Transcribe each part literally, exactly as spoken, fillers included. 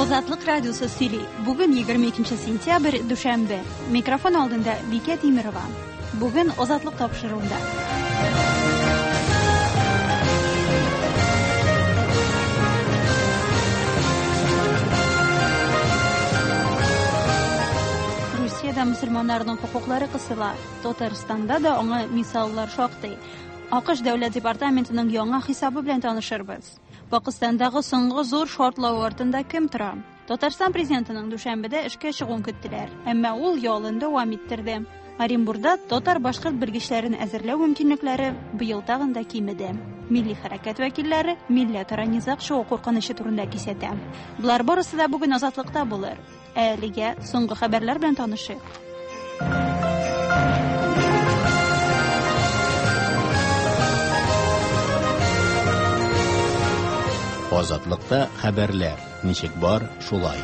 Азатлык радиосы сөйли. Бүген егерме икенче сентябрь, дүшәмбе. Микрофон алдында Вика Тимирова. Бүген Азатлык тапшыруында. Русиядә мөселманнарның хукуклары кысыла. Татарстанда да аңа мисаллар шактый. АКШ дәүләт департаментының яңа хисабы белән танышырбыз. Пакистандагы соңгы зур шартлау артында кем тора? Татарстан президентының дүшәмбедә эшкә чыгуын көттеләр, әмма ул ялын дәвам иттерде. Оренбургда татар-башкорт белгечләрен әзерләү мөмкинлекләре быел тагын да кимеде. Милли хәрәкәт вәкилләре милләтара низак чыгу куркынышы турында кисәтә. Булар барысы да бүген Азатлыкта булыр. Әлегә соңгы хәбәрләр белән танышыйк. Азатлыкта хәбәрләр. Ничек бар, шулай.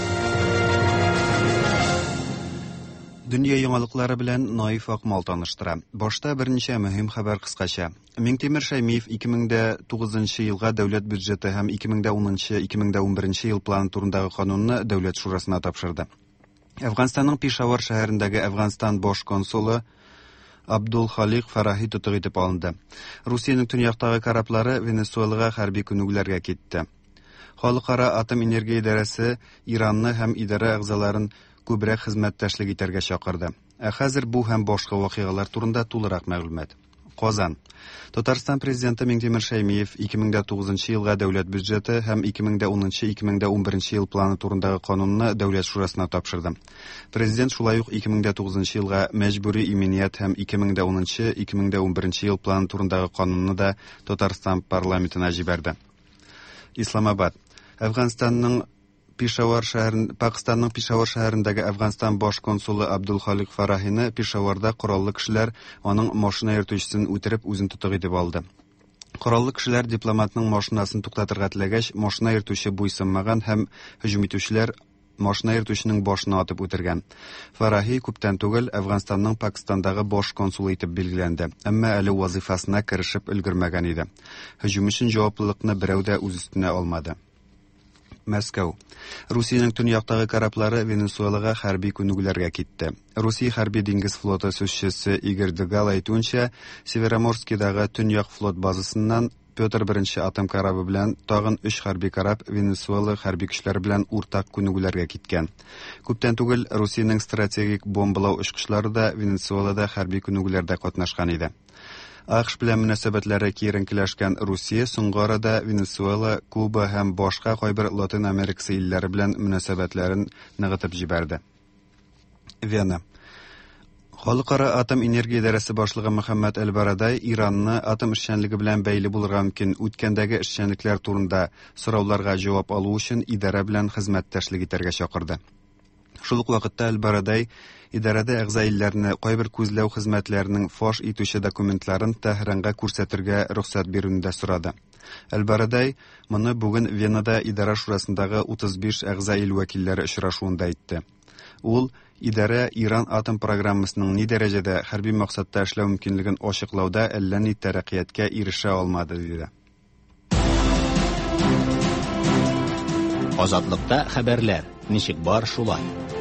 Дөнья яңалыклары белән Наиф Акмал таныштыра. Башта берничә мөһим хәбәр кыскача. Миңтимер Шәймиев ике мең дә тугызынчы елга дәүләт бюджеты һәм ике мең дә унынчы - ике мең дә унберенче ел планы турындагы канунны дәүләт шурасына тапшырды. Әфганстанның Пешавар шәһәрендәге Әфганстан баш консулы Абдул Халик Фарахи тотык итеп алынды. Русиянең төньяктагы кораблары Венесуэлага хәрби күнегүләргә китте. Халыкара атом энергия идарәсе Иранны һәм идарә әгъзаларын күбрәк хезмәттәшлек итәргә чакырды. Ә хәзер бу һәм башка вакыйгалар турында тулырак мәгълүмат. Казан. Татарстан президенты Миңтимер Шәймиев ике мең дә тугызынчы елга дәүләт бюджеты һәм ике мең дә унынчы - ике мең дә унберенче ел планы турындагы канунны дәүләт шурасына тапшырды. Президент шулай ук ике мең дә тугызынчы елга мәҗбүри иминiyat һәм ике мең дә унынчы - ике мең дә унберенче ел планы турындагы канунны да Татарстан парламентына җибәрде. Исламабад. Әфганстанның Пешавар шәһәрен Пакистанның Пешавар шәһәрендәге Әфганстан баш консулы Абдул Халик Фарахины Пешаварда кораллы кешеләр аның машина йөртүчесен үтереп үзен тотык итеп алды. Кораллы кешеләр дипломатның машинасын туктатырга теләгәч, машина йөртүче буйсынмаган һәм һөҗүм итүчеләр машина йөртүченең башына атып үтергән. Фарахи күптән түгел Әфганстанның Пакистандагы баш консулы итеп билгеләнде, әмма әле вазифасына керешеп өлгермәгән иде. Һөҗүм өчен җаваплылыкны берәү дә үз өстенә алмады. Мәскәү. Русиянең төньяктагы кораблары Венесуэлага хәрби күнегүләргә китте. Русия хәрби диңгез флоты сүзчесе Игорь Дегал әйтүенчә, Североморскидагы төньяк флот базасыннан Петр беренче атом корабы белән тагын өч хәрби кораб Венесуэла хәрби көчләре белән уртак күнегүләргә киткән. Күптән түгел Русиянең стратегик бомбалау очкычлары да Венесуэлада хәрби күнегүләрдә катнашкан иде. АКШ белән мөнәсәбәтләре киеренкеләшкән Русия соңгы арада Венесуэла, Куба һәм башка кайбер Латин Америкасы илләре белән мөнәсәбәтләрен ныгытып җибәрде. Вена. Халыкара атом энергия идарәсе башлыгы Мөхәммәд Әл-Барадай Иранны атом эшчәнлеге белән бәйле булырга мөмкин үткәндәге эшчәнлекләр турында сорауларга җавап алу өчен идарә белән хезмәттәшлек итәргә чакырды. Шул ук вакытта Әл-Барадай идарәдә әгъза илләрне кайбер күзләү хезмәтләренең фаш итүче документларын Тәһранга күрсәтергә рөхсәт бирүен дә сорады. Әл-Барадай моны бүген Венада идарә шурасындагы утыз биш әгъза ил вәкилләре очрашуында әйтте. Ул идарә Иран атом программасының ни дәрәҗәдә хәрби максатта эшләү мөмкинлеген ачыклауда әллә ни тәрәккыятькә ирешә алмады диде. Азатлыкта хәбәрләр. Ничек бар, шулай.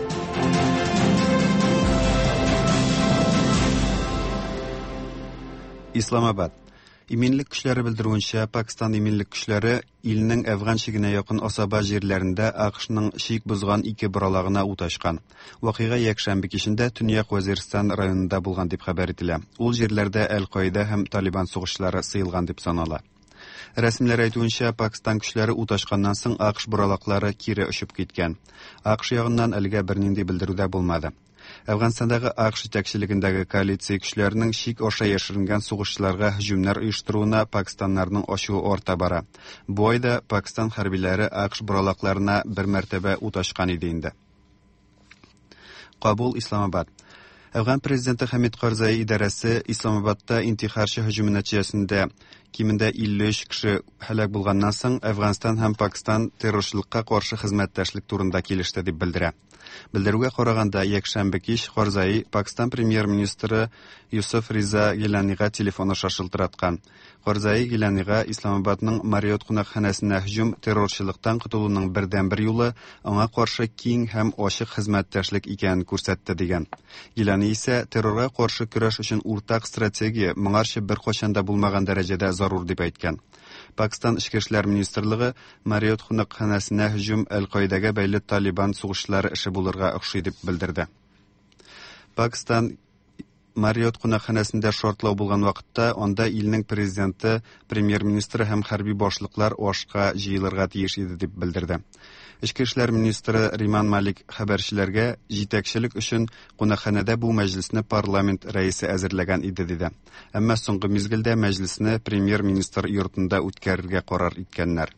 Исламабад. Иминлек көчләре белдерүенчә, Пакистан иминлек көчләре илнең Әфган чигенә якын Асаба җирләрендә АКШның шик бозган ике боралагына ут ачкан. Вакыйга якшәмбе кичендә Төньяк Вазиристан районында булган дип хәбәр ителә. Ул җирләрдә Әл-Каида һәм Талибан сугышлары сыелган дип санала. Рәсемләр әйтүенчә, Пакистан көчләре ут ачканнан соң АКШ боралаклары кире очып киткән. АКШ ягыннан әлегә бернинди белдерү булмады. Әфганстандагы АКШ җитәкчелегендәге коалиция көчләренең шик аша яшеренгән сугышчыларга һөҗүмнәр оештыруына Пакистаннарның ачуы арта бара. Бу айда Пакистан хәрбиләре АКШ боралакларына бер мәртәбә ут ачкан иде инде. Кабул, Исламабад. Әфган президенты Хамид Карзай идарәсе Исламабадта интихарчы һөҗүм нәтиҗәсендә кимендә илле өч кеше һәлак булганнан соң Әфганстан һәм Пакистан террорчылыкка каршы хезмәттәшлек турында килеште дип белдерә. Белдерүгә караганда, якшәмбе кич Карзаи Пакистан премьер-министры Юсуф Риза Гиланига телефон аша шылтыраткан. Карзаи Гиланига Исламабадның Марриот кунакханәсенә һөҗүм террорчылыктан котылуның бердән-бер юлы аңа каршы киң һәм ачык хезмәттәшлек икәнен күрсәтте дигән. Гилани исә террорга каршы көрәш өчен уртак стратегия моңарчы беркайчан да булмаган дәрәҗәдә зарур дип әйткән. Пакистан Ичке эшләр министрлыгы Марриот кунакханәсенә һөҗүм Әл-Каидәгә бәйле Талибан сугышлары эше булырга охшый дип белдерде. Пакистан Марриот кунакханәсендә шартлау булган вакытта анда илнең президенты, премьер-министры һәм хәрби башлыклар ашка җыелырга тиеш иде дип белдерде. Ичке эшләр министры Риман Малик хәбәрчеләргә җитәкчелек өчен кунакханәдә бу мәҗлесне парламент рәисе әзерләгән иде диде. Әмма соңгы мизгелдә мәҗлесне премьер-министр йортында үткәрергә карар иткәннәр.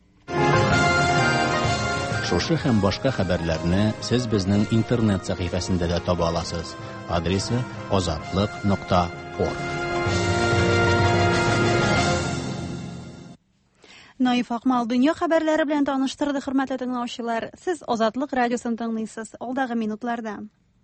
Шушы һәм башка хәбәрләрне сез безнең интернет сәхифәсендә дә таба аласыз. Адресы азатлык нокта орг. Наиф Акмал дөнья хәбәрләре белән таныштырды, хөрмәтле тыңлаучылар. Сез Азатлык радиосын тыңлыйсыз. Алдагы минутларда.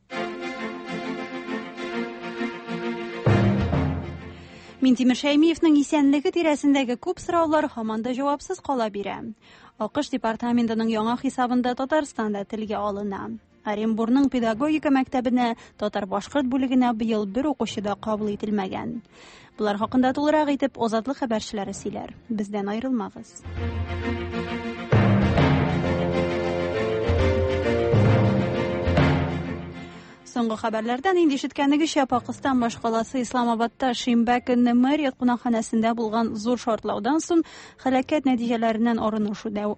Минтимер Шәймиевнең исәнлеге тирәсендәге күп сораулар һаман да җавапсыз кала бирә. АКШ департаментының яңа хисабында Татарстанда телгә алына. Оренбургның педагогика мәктәбенә татар-башкорт бүлегенә быел бер укучы да кабул ителмәгән. Булар хакында тулырак итеп Азатлык хәбәрчеләре сөйләр. Бездән аерылмагыз. Соңгы хәбәрләрдән инде ишеткәнегезчә, Пакистан башкаласы Исламабадта шимбә көнне Марриот кунакханәсендә булган зур шартлаудан соң һәлакәт нәтиҗәләреннән арыну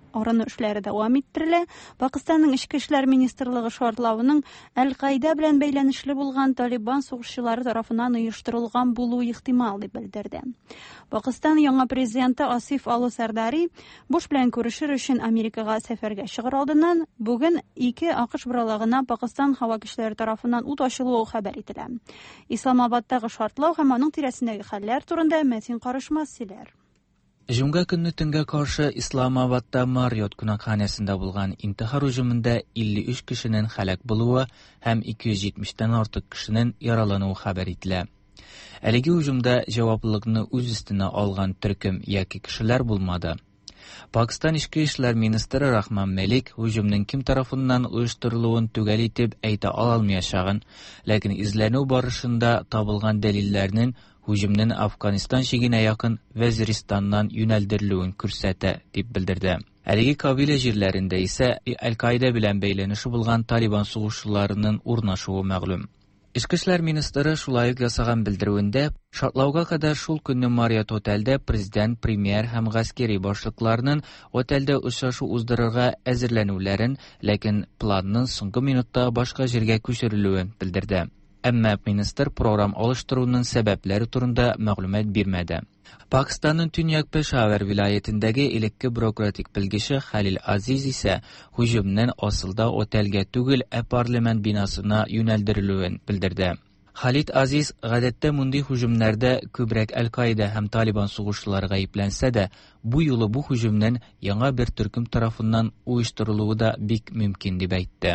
эшләре дәвам иттерелә. Пакистанның Ичке эшләр министрлыгы шартлауның Әл-Каида белән бәйләнешле булган Талибан сугышчылары тарафыннан оештырылган булуы ихтимал дип белдерде. Пакистан яңа президенты Асиф Алу-Сардари буш белән күрешер өчен Америкага сәфәргә чыгыр алдыннан бүген ике АКШ бралагына Пакистан һава көчләре тарафыннан ут ачылуы хәбәр ителә. Исламабадтагы шартлау һәм аның тирәсендәге хәлләр турында Мәтин Карышмас сөйләр. Җомга көнне төнгә каршы Исламабадта Марриот кунакханәсендә булган интихар һөҗүмендә илле өч кешенең һәлак булуы һәм ике йөз җитмештән артык кешенең яралануы хәбәр ителә. Әлеге һөҗүмдә җаваплылыкны үз өстенә алган төркем яки кешеләр булмады. Пакистан Ичке эшләр министры Рахман Малик һөҗүмнең кем тарафыннан оештырылуын түгел итеп әйтә алмаячагын, ләкин изләнү барышында табылган дәлилләрнең һөҗүмнең Афганистан чигенә якын Вазиристаннан юнәлдерелүен күрсәтә дип белдерде. Әлеге кабилә җирләрендә исә Әл-Каида белән бәйләнеше булган Талибан сугышчыларының урнашуы мәгълүм. Ичке эшләр министры шулай ук ясаган белдерүендә, шартлауга кадәр шул көнне Марриот отелдә президент, премьер һәм гаскәри башлыкларның отелдә очрашу уздырырга әзерләнүләрен, ләкин планның соңгы минутта башка җиргә күчерелүен белдерде. Әмма министр программ алыштыруның сәбәпләре турында мәгълүмат бирмәде. Пакистанның Төньяк Пешавар вилаятендәге элекке бюрократик белгече Халил Азиз исә һөҗүмнең асылда отелгә түгел, ә парламент бинасына юнәлдерелүен белдерде. Халид Азиз гадәттә мондый һөҗүмнәрдә күбрәк Әл-Каида һәм Талибан сугышчылары гаепләнсә дә, бу юлы бу һөҗүмнең яңа бер төркем тарафыннан оештырылуы да бик мөмкин дип әйтте.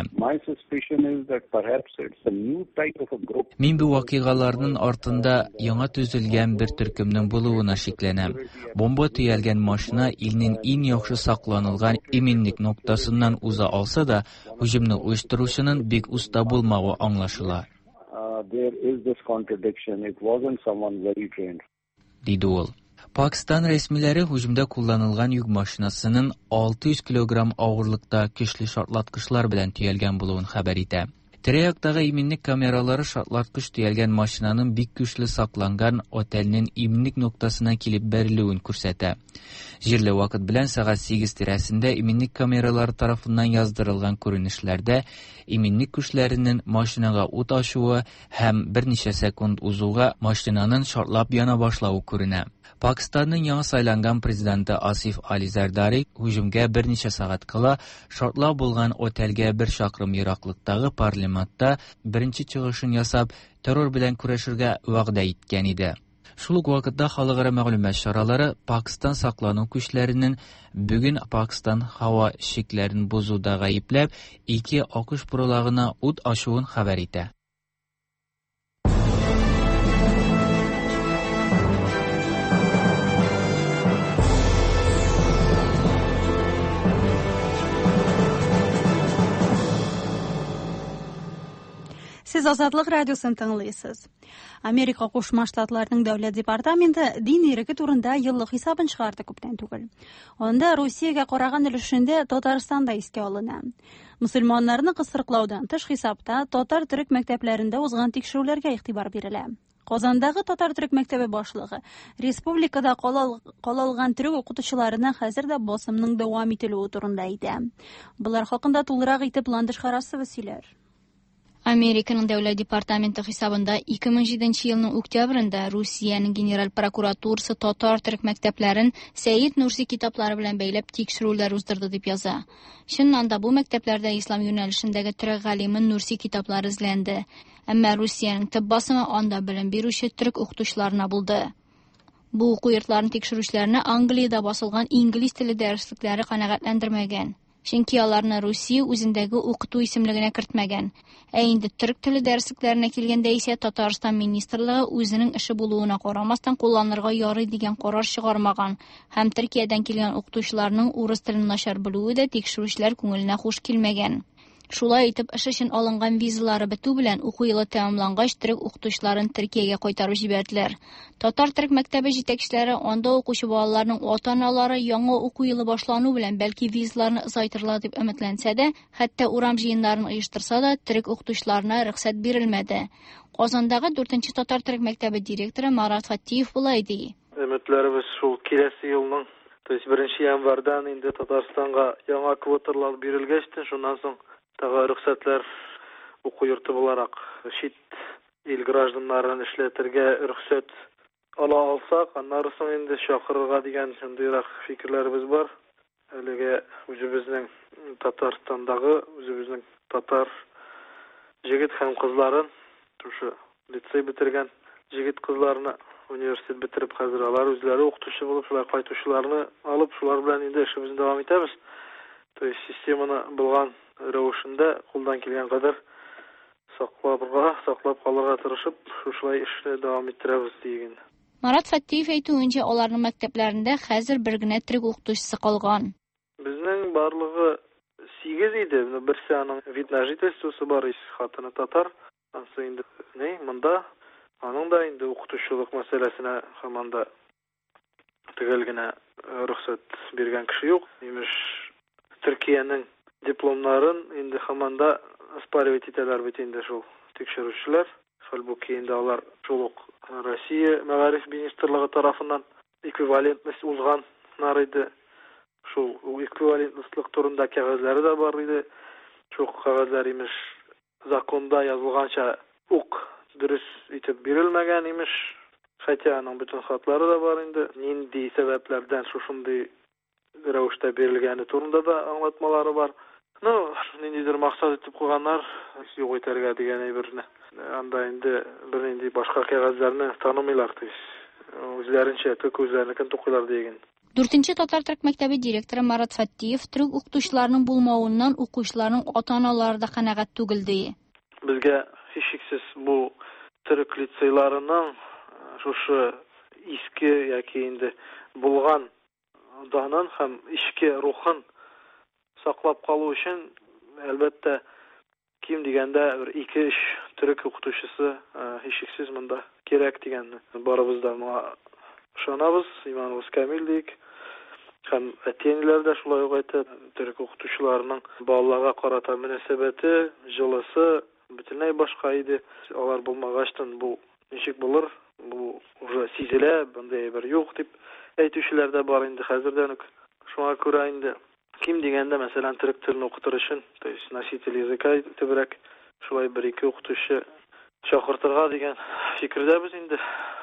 Мин бу вакыйгаларның артында яңа төзелгән бер төркемнең булуына шикләнәм. Бомба төялгән машина илнең иң яхшы сакланылган иминлек ноктасыннан уза алса да, һөҗүмне оештыручының бик уста булмавы аңлашыла. There is this contradiction. It wasn't someone very trained. Диде ул. Пакистан рәсмиләре һөҗүмдә кулланылган йөк машинасының алты йөз килограмм авырлыкта көчле шартлаткычлар белән төялгән булуын хәбәр итә. Тирә-яктагы иминлек камералары шартлаткыч төялгән машинаның бик көчле сакланган отельнең иминлек ноктасына килеп бәрелүен күрсәтә. Җирле вакыт белән сәгать сигез тирәсендә иминлек камералары тарафыннан яздырылган күренешләрдә иминлек көчләренең машинага ут ачуы һәм берничә секунд узуга машинаның шартлап яна башлавы күренә. Пакистанның яңа сайланган президенты Асиф Али Зардари һөҗүмгә берничә сәгать кала шартлау булган отельгә бер чакрым ераклыктагы парламентта беренче чыгышын ясап, террор белән көрәшергә вәгъдә иткән иде. Шул ук вакытта халыкара мәгълүмат чаралары Пакистан саклану көчләренең бүген Пакистан һава шикләрен бозуда гаепләп, ике акыш пролагына ут ачуын хәбәр итә. Сез Азатлык радиосын тыңлыйсыз. Америка Кушма Штатларының дәүләт департаменты дин иреге турында еллык хисабын чыгарды күптән түгел. Анда Россиягә караган өлешендә Татарстан да искә алына. Мөселманнарны кысрыклаудан тыш хисапта татар-төрек мәктәпләрендә узган тикшерүләргә игътибар бирелә. Казандагы татар-төрек мәктәбе башлыгы республикада калалган төрек укытучыларына хәзер дә басымның дәвам ителүе турында әйтә. Булар хакында тулырак итеп Ландыш Харасова сөйләр. Американың дәүләт департаменты хисабында ике мең җиденче елның октябрендә Русиянең генераль прокуратурасы татар-төрек мәктәпләрен Сәйид Нурси китаплары белән бәйләп тикшерүләр уздырды дип яза. Чыннан да бу мәктәпләрдә ислам юнәлешендәге төрек галиме Нурси китаплары эзләнде. Әмма Русиянең төп басымы анда белем бирүче төрек укытучыларына булды. Бу уку йортларын тикшерүчеләрне Англиядә басылган инглиз теле дәреслекләре канәгатьләндермәгән. Чөнки аларны Русия үзендәге укыту исемлегенә кертмәгән. Ә инде төрек теле дәреслекләренә килгәндә исә Татарстан министрлыгы үзенең эше булуына карамастан кулланырга ярый дигән карар чыгармаган һәм Төркиядән килгән укытучыларның урыс телен начар белүе дә тикшерүчеләр күңеленә хуш килмәгән. Шулай итеп, эш өчен алынган визалары бетү белән уку елы тәмамлангач, төрек укытучыларын Төркиягә кайтарып җибәрделәр. Татар-төрек мәктәбе җитәкчеләре анда укучы балаларның ата-аналары яңа уку елы башлану белән бәлки визаларны озайтырлар дип өметләнсә дә, хәтта урам җыеннарын оештырса да, төрек укытучыларына рөхсәт бирелмәде. Казандагы дүртенче татар-төрек мәктәбе директоры Марат Фатиев булай ди. Өметләребез шул киләсе елның, то есть беренче январьдан инде Татарстанга яңа квоталар бирелгәчтен, шуннан соң тагы рөхсәтләр уку йорты буларак чит ил гражданнарын эшләтергә рөхсәт ала алсак, аннары соң инде чакырырга дигән шундыйрак фикерләребез бар. Әлегә үзебезнең Татарстандагы, үзебезнең татар җегет һәм кызларын, шушы лицей бетергән җегет кызларны университет бетереп хәзер алар үзләре укытучы булып, шулар кайтучыларны алып, шулар белән инде эшебезне дәвам итәбез. То есть системаны булган рәвешендә кулдан килгән кадәр сакларга, саклап калырга тырышып, шулай эшне дәвам иттерәбез дигән. Марат Фатиев әйтүенчә, аларның мәктәпләрендә хәзер бер генә төрек укытучысы калган. Безнең барлыгы сигез иде. Берсе аның вид на жительствосы бар, хатыны татар. Ансы инде не, монда аның да инде укытучылык мәсьәләсенә һаманда төгәл генә рөхсәт биргән кеше юк. Имеш Төркиянең дипломнарын инде һаманда оспаривать итәләр бит инде шул тикшерүчеләр. Хәлбуки инде алар шул ук Россия мәгариф министрлыгы тарафыннан эквивалентность узган нар иде. Шул эквивалентность турында кәгазьләре дә бар иде. Шул кәгазьләр имеш законда язылганча ук дөрес итеп бирелмәгән имеш. Хәтта аның бөтен хатлары да бар инде. Нинди сәбәпләрдән шушындый рәвештә бирелгәне турында да аңлатмалары бар. Ну, ниндидер максат итеп куйганнар, юк итәргә дигән әйберне. Анда инде бер нинди башка кәгазьләрне танымыйлар, то есть үзләренчә тик үзләренекен тукыйлар дигән. Дүртенче татар-төрек мәктәбе директоры Марат Фатиев төрек укытучыларның булмавыннан укучыларның ата-аналары да канәгать түгел ди. Безгә һичшиксез бу төрек лицейларының шушы иске яки инде булган данын һәм ичке рухын саклап калу өчен әлбәттә ким дигәндә бер ике-өч төрек укытучысы һичшиксез монда кирәк дигәнне барыбыз да моңа ышанабыз, иманыбыз камил дик. Һәм әтиәниләр дә шулай ук әйтә, төрек укытучыларның балаларга карата мөнәсәбәте, җылысы бөтенләй башка иде. Алар булмагачтан бу ничек булыр? Бу уже сизелә, бундай бер юк дип әйтүчеләр дә бар инде хәзердән үк. Шуңа күрә инде ким дигәндә, мәсәлән, төрек телен укытыр өчен, то есть носитель языка төбрәк, шулай бер-ике укытучы чакыртырга дигән фикердә без инде.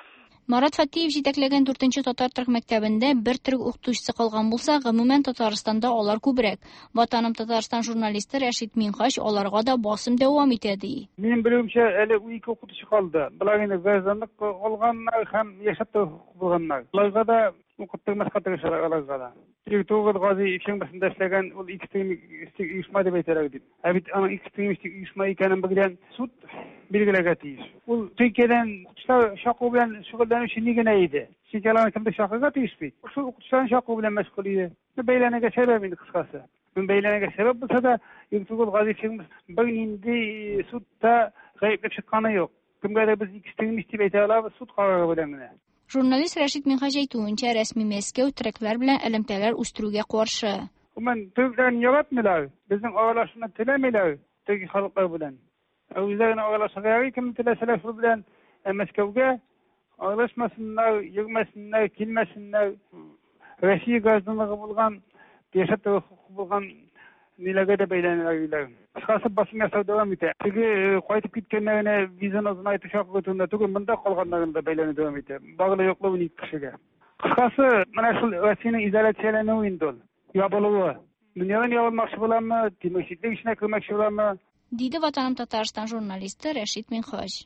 Марат Фатиев җитәкләгән дүртенче татар-төрек мәктәбендә бер төрек укытучысы калган булса, гомумән Татарстанда алар күбрәк. Ватаным Татарстан журналисты Рәшит Минхаҗ аларга да басым дәвам итә ди. Минем белүемчә, әле ике укытучы калды. Булар инде гражданлык алганнар һәм яшәп булганнар. Аларга да укыттырмас катырышалар аларга да. Тиртугы гази ишембесендә эшләгән ул икстремик оешма дип әйтәләр дип. Ә бит аның экстремистик оешма икәнен белгән суд билгеләргә тиеш. Ул Төркиядән укытучылар шакы белән шөгыльләнүче ни генә иде. Шикәләрне кемдә шакыга тиеш бит. Шул укытучылар шакы белән мәшгуль иде. Бәйләнергә сәбәп инде кыскасы. Мен бәйләнергә сәбәп булса да, Тиртугы гази ишембес бер нинди судта гаепле чыкканы юк. Кемгә дә без экстремист дип әйтә алабыз суд карары белән генә. Журналист Рәшит Минхаҗ әйтүенчә, рәсми Мәскәү төрекләр белән элемтәләр үстерүгә каршы. Мен төрекләрне яратмыйлар, безнең аралашуны теләмиләр төрек халыклар белән. Үзләренә аралашырга кем теләсәләр шул белән Мәскәүгә аралашмасыннар, йөрмәсеннәр, килмәсеннәр. Россия гражданлыгы булган, яшәп хукукы булган ниләргә дә бәйләнәләр. Кыскасы басым ясау дәвам итә. Теге кайтып киткәннәренә визаны озынайту шартлы турында түгел, монда калганнарын да бәйләнү дәвам итә. Баглы юклыгы ник кешегә. Кыскасы, менә шул Россиянең изоляцияләнүе инде ул. Ябылуы. Дөньядан ябылмакчы буламы, тимерчеклек эшенә кермәкче буламы? Диде Ватаным Татарстан журналисты Рәшит Минхаҗ.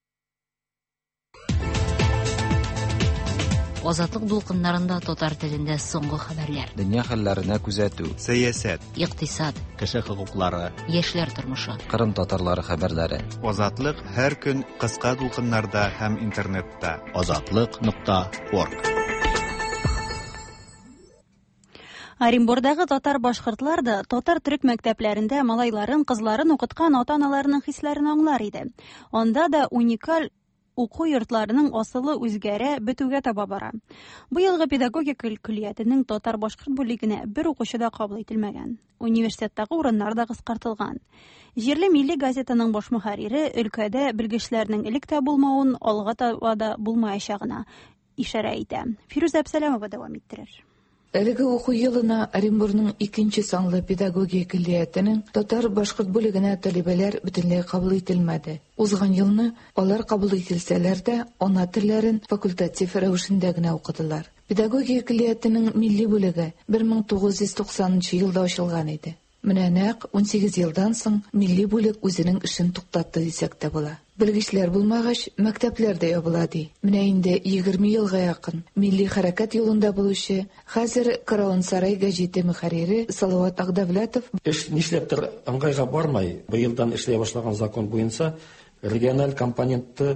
Азатлык дулкыннарында татар телендә соңгы хәбәрләр. Дөнья хәлләренә күзәтү, сәясәт, икътисад, кеше хокуклары, яшьләр тормышы, Кырым татарлары хәбәрләре. Азатлык һәр көн кыска дулкыннарда һәм интернетта. азатлык нокта орг. Оренбургдагы татар-башкортлар да татар-төрек мәктәпләрендә малайларын, кызларын укыткан ата-аналарының хисләрен аңлар иде. Анда да уникаль уку йортларының асылы үзгәрә, бетүгә таба бара. Быелгы педагогика көллиятенең татар-башкорт бүлегенә бер укучы да кабул ителмәгән. Университеттагы урыннар да кыскартылган. Җирле милли газетаның баш мөхәррире өлкәдә белгечләрнең элек тә булмавын, алга таба да булмаячагына ишарә итә. Фирүз Әбсәләмова дәвам иттерер. Әлеге уку елына Оренбургның икенче санлы педагогия көллиятенең татар-башкорт бүлегенә талибәләр бөтенләй кабул ителмәде. Узган елны алар кабул ителсәләр дә ана телләрен факультатив рәвешендә генә укыдылар. Педагогия көллиятенең милли бүлеге бер мең тугыз йөз туксанынчы елда ачылган иде. Менә нәкъ унсигез елдан соң милли бүлек үзенең эшен туктатты дисәк тә була. Белгечләр булмагач, мәктәпләр дә ябыла ди. Менә инде егерме елга якын милли хәрәкәт юлында булучы, хәзер Караван-Сарай гәҗите мөхәррире Салават Агдавлятов эш нишләптер аңгайга бармай, быелдан эшләй башлаган закон буенча региональ компонентты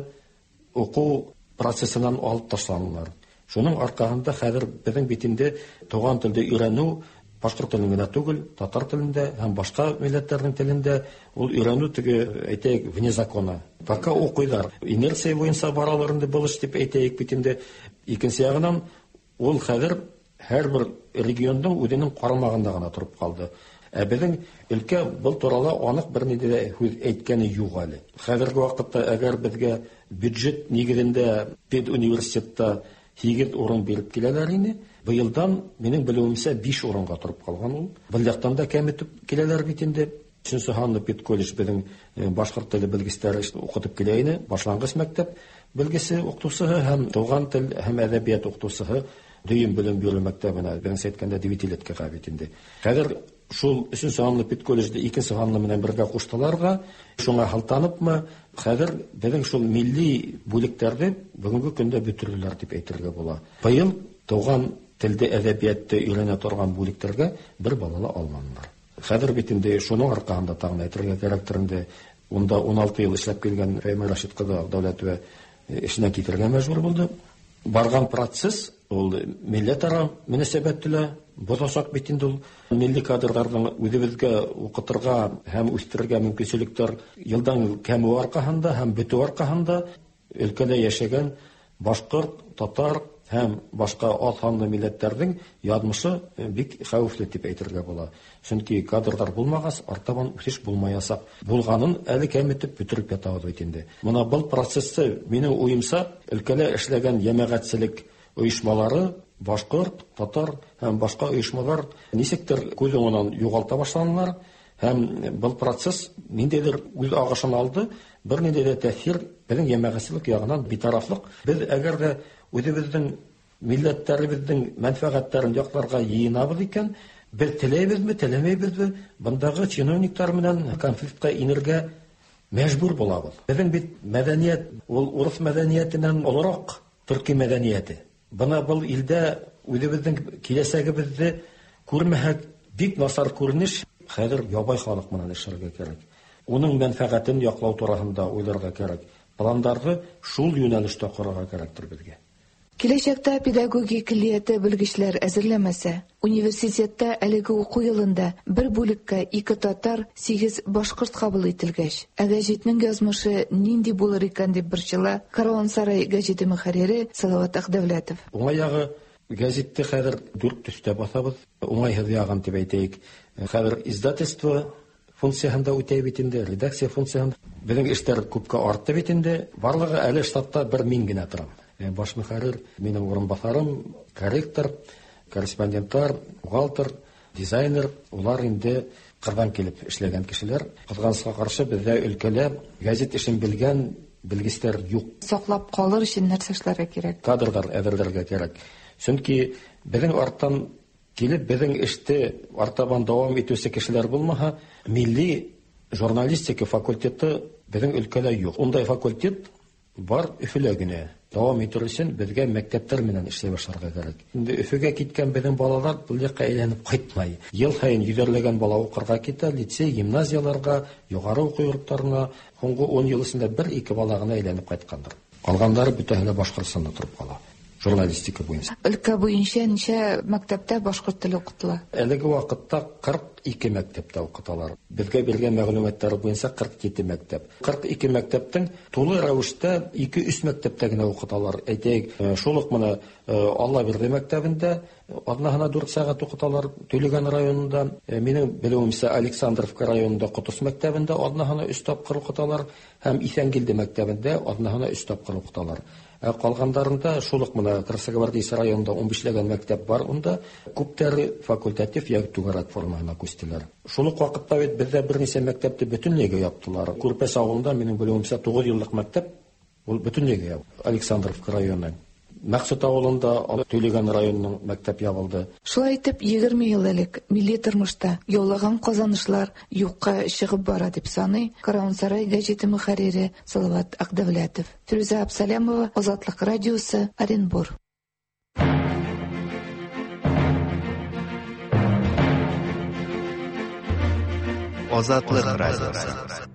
уку процессынан алып ташланулар. Шуның аркасында хәзер безнең битендә туган телдә өйрәнү башкорт телендә түгел, татар телендә һәм башка милләтләрнең телендә ул өйрәнү теге әйтәйек вне закона. Пока укыйлар. Инерция буенча бараларында булыш дип әйтәйек бит инде. Икенче ягынан ул хәзер һәрбер регионның үзенең карамагында гына торып калды. Ә безнең өлкә бу турыда анык бер ни дә әйткәне юк әле. Хәзерге вакытта әгәр безгә бюджет нигезендә пед университетта һигез урын биреп киләләр иде. Быелдан минем белүемчә биш урынга торып калган ул. Быелдан да кәметеп киләләр бит инде. Өченче ханны пед колледж безнең башкорт теле белгечләре укытып килә иде. Башлангыч мәктәп белгесе укытучысы һәм туган тел һәм әдәбият укытучысы дөйем белем бирү мәктәбенә бен әйткәндә девятилетка кабит инде. Хәзер шул өченче ханны пед колледжда икенче ханны менән бергә куштыларга, шуңа халтаныпмы, хәзер безнең шул милли бүлектәрдә бүгенге көндә бөтерүләр дип әйтергә була. Быел туган телдә әдәбиятты өйрәнә торган бүлектәргә бер балалы алманнар. Хәзер бит инде шуның аркасында тагын әйтергә кирәктер инде, унда уналты ел эшләп килгән Фәймә Рашид кызы Дәүләтова эшенә китергә мәҗбүр булды. Барган процесс ул милләтара мөнәсәбәтле бозасак бит инде ул милли кадрларның үзебезгә укытырга һәм үстерергә мөмкинлекләр елдан кәмү аркасында һәм бетү аркасында өлкәдә яшәгән башкорт, татар һәм башка аз санлы милләтләрнең язмышы бик хәвефле дип әйтергә була. Чөнки кадрлар булмагач, артабан үсеш булмаясак, булганын әле кәметеп бөтереп ятабыз бит инде. Моны бу процессты минем уемса, өлкәдә эшләгән җәмәгатьчелек оешмалары, башкорт, татар һәм башка оешмалар нисектер күз уңынан югалта башланылар һәм бу процесс ниндидер үз агышын алды. бер нинди дә тәэсир безнең ямәгатьчелек ягыннан битарафлык. Без әгәр дә үзебезнең милләтләребезнең мәнфәгатьләрен якларга йыенабыз икән, без теләйбезме, теләмәйбезме, бундагы чиновниклар белән конфликтка инергә мәҗбүр булабыз. Безнең бит мәдәният, ул урыс мәдәниятеннән олорак төрки мәдәнияте. Бына бу илдә үзебезнең киләсәгебезне күрмәһәк, бик насар күренеш. Хәзер ябай халык менән эшләргә кирәк. Уның мәнфәгатен яклау турында уйларга кирәк. Планнарны шул юнәлештә корырга кирәктер безгә. Киләчәктә педагогик киллияте белгечләр әзерләмәсә, университетта әлеге уку елында бер бүлеккә ике татар, сигез башкорт кабул ителгәч, ә гәҗитнең язмышы нинди булыр икән дип борчыла Караван-Сарай гәҗите мөхәррире Салават Агдәүләтов. Уңай ягы гәҗитте хәзер дүрт төстә басабыз. Уңайһыз ягын дип әйтәйек. Хәзер издательство функциясында үтә бит инде, редакция функциясында. Безнең эшләр күпкә артты бит инде. Барлыгы әле штатта бер мин генә торам. Баш мөхәррир, минем урынбасарым, корректор, корреспондентлар, бухгалтер, дизайнер, улар инде кырдан килеп эшләгән кешеләр. Кызганычка каршы бездә өлкәлә гәзит эшен белгән белгечләр юк. Саклап калыр өчен нәрсә эшләргә кирәк? Кадрлар әзерләргә кирәк. Чөнки безнең арттан килеп безнең эште артабан дәвам итүче кешеләр булмаһа, милли журналистика факультеты безнең өлкәдә юк. Ундай факультет бар Өфөлә генә. Дәвам итү өчен безгә мәктәптәр менән эшләй башларга кирәк. Инде Өфөгә киткән безнең балалар бу якка әйләнеп кайтмай. Ел һайын йөзәрләгән бала укырга китә, лицей, гимназияларга, югары уку йортларына. Соңгы он ел эчендә бер-ике бала гына әйләнеп кайткандыр. Калганнары бөтенләй Башкортстанда турып кала. Журналистика буенча. Өлкә буенча ничә мәктәптә башкорт теле укытыла? Әлеге вакытта кырык ике мәктәптә укыталар. Безгә биргән мәгълүматлар буенча кырык җиде мәктәп. кырык ике мәктәптән тулы рәвештә ике-өч мәктәптә генә укыталар. Әйтәйек, шул ук моны Алла бирде мәктәбендә одна дүрт сәгать укыталар. Төлегән районында, минем белүемчә Александровка районында Кутус мәктәбендә одна өч тапкыр укыталар һәм Исәнгилде мәктәбендә одна өч тапкыр укыталар. Калгандарында шул ук моны Красогвардейский районында он бишләгән мәктәп бар, унда күптәре факультатив яки түгәрәк формасына күчтеләр. Шул ук вакытта бит бездә берничә мәктәпте бөтенләйгә яптылар. Күрпәс авылында минем белүемчә тугыз еллык мәктәп, ул бөтенләйгә яп. Александровка районы. Мәксүт авылында Төлегән районының мәктәп ябылды. Шулай итеп, егерме ел элек милли тормышта яулаган казанышлар юкка чыгып бара дип саный Караван-Сарай гәҗите мөхәррире Салават Агдәүләтов. Фирүзә Абсалямова, Азатлык радиосы, Оренбур. Азатлык радиосы.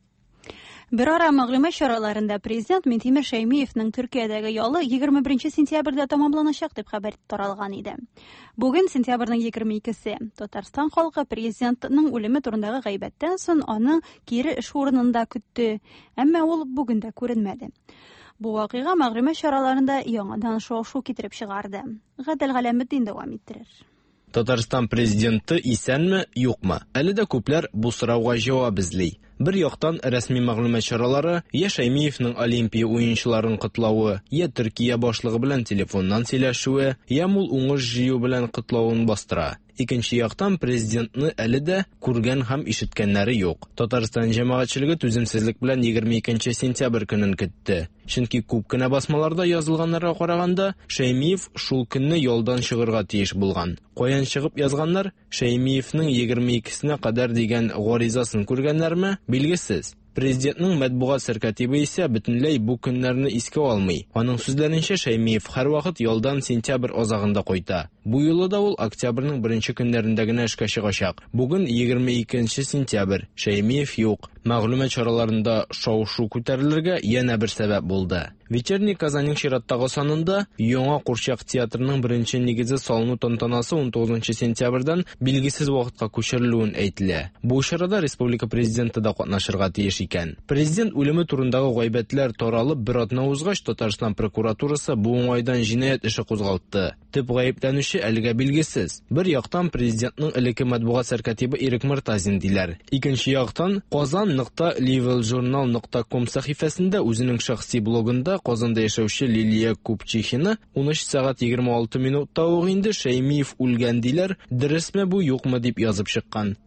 Бер ара мәгълүмат чараларында президент Минтимер Шәймиевнең Төркиядәге ялы егерме беренче сентябрьдә тәмамланачак дип хәбәр таралган иде. Бүген сентябрьнең егерме икесе. Татарстан халкы президентның үлеме турындагы гайбәттән соң аны кире эш урынында көтте, әмма ул бүген дә күренмәде. Бу вакыйга мәгълүмат чараларында яңадан шау-шу китереп чыгарды. Гадел Галәметдин дәвам иттерер. Татарстан президенты исәнме, юкмы? Әле дә күпләр бу сорауга җавап эзли. Бер яктан рәсми мәгълүмат чаралары, я Шәймиевнең Олимпия уенчыларын котлавы, я Төркия башлыгы белән телефоннан сөйләшүе, я мул уңыш җыю белән котлавын бастыра. Икенче яктан президентны әле дә күргән һәм ишеткәннәре юк. Татарстан җәмәгатьчелеге түземсезлек белән егерме икенче сентябрь көнен көтте. Чөнки күп кенә басмаларда язылганнарга караганда, Шәймиев шул көнне ялдан чыгырга тиеш булган. Каян чыгып язганнар? Шәймиевнең егерме икесенә кадәр дигән гаризасын күргәннәрме? Билгесез. Президентның матбугат сәркәтибе исә бөтенләй бу көннәрне искә алмый. Аның сүзләренчә, Шәймиев һәр вакыт ялдан сентябрь азагында кайта. Бу юлы да ул октябрьнең беренче көннәрендә генә эшкә чыгачак. Бүген егерме икенче сентябрь. Шәймиев юк. Мәгълүмат чараларында шау-шу күтәрелергә янә бер сәбәп булды. Вечерний Казанның чираттагы санында Яңа Курчак театрының беренче нигезе салыну тантанасы он тугызынчы сентябрьдән билгесез вакытка күчерелүен әйтелә. Бу чарада республика президенты да катнашырга тиеш икән. Президент үлеме турындагы гайбәтләр таралып бер атна узгач, Татарстан прокуратурасы бу уңайдан җинаять эше кузгатты. Төп гаепләнүче әлегә билгесез. Бер яктан президентның элекке матбугат сәркәтибе Ирек Мортазин диләр. Икенче яктан Казан нокта ливел журнал нокта ком сәхифәсендә үзенең шәхси блогында Казанда яшәүче Лилия Купчихина он өч сәгать егерме алты минутта ук инде Шәймиев үлгән диләр, дөресме бу юкмы дип язып чыккан.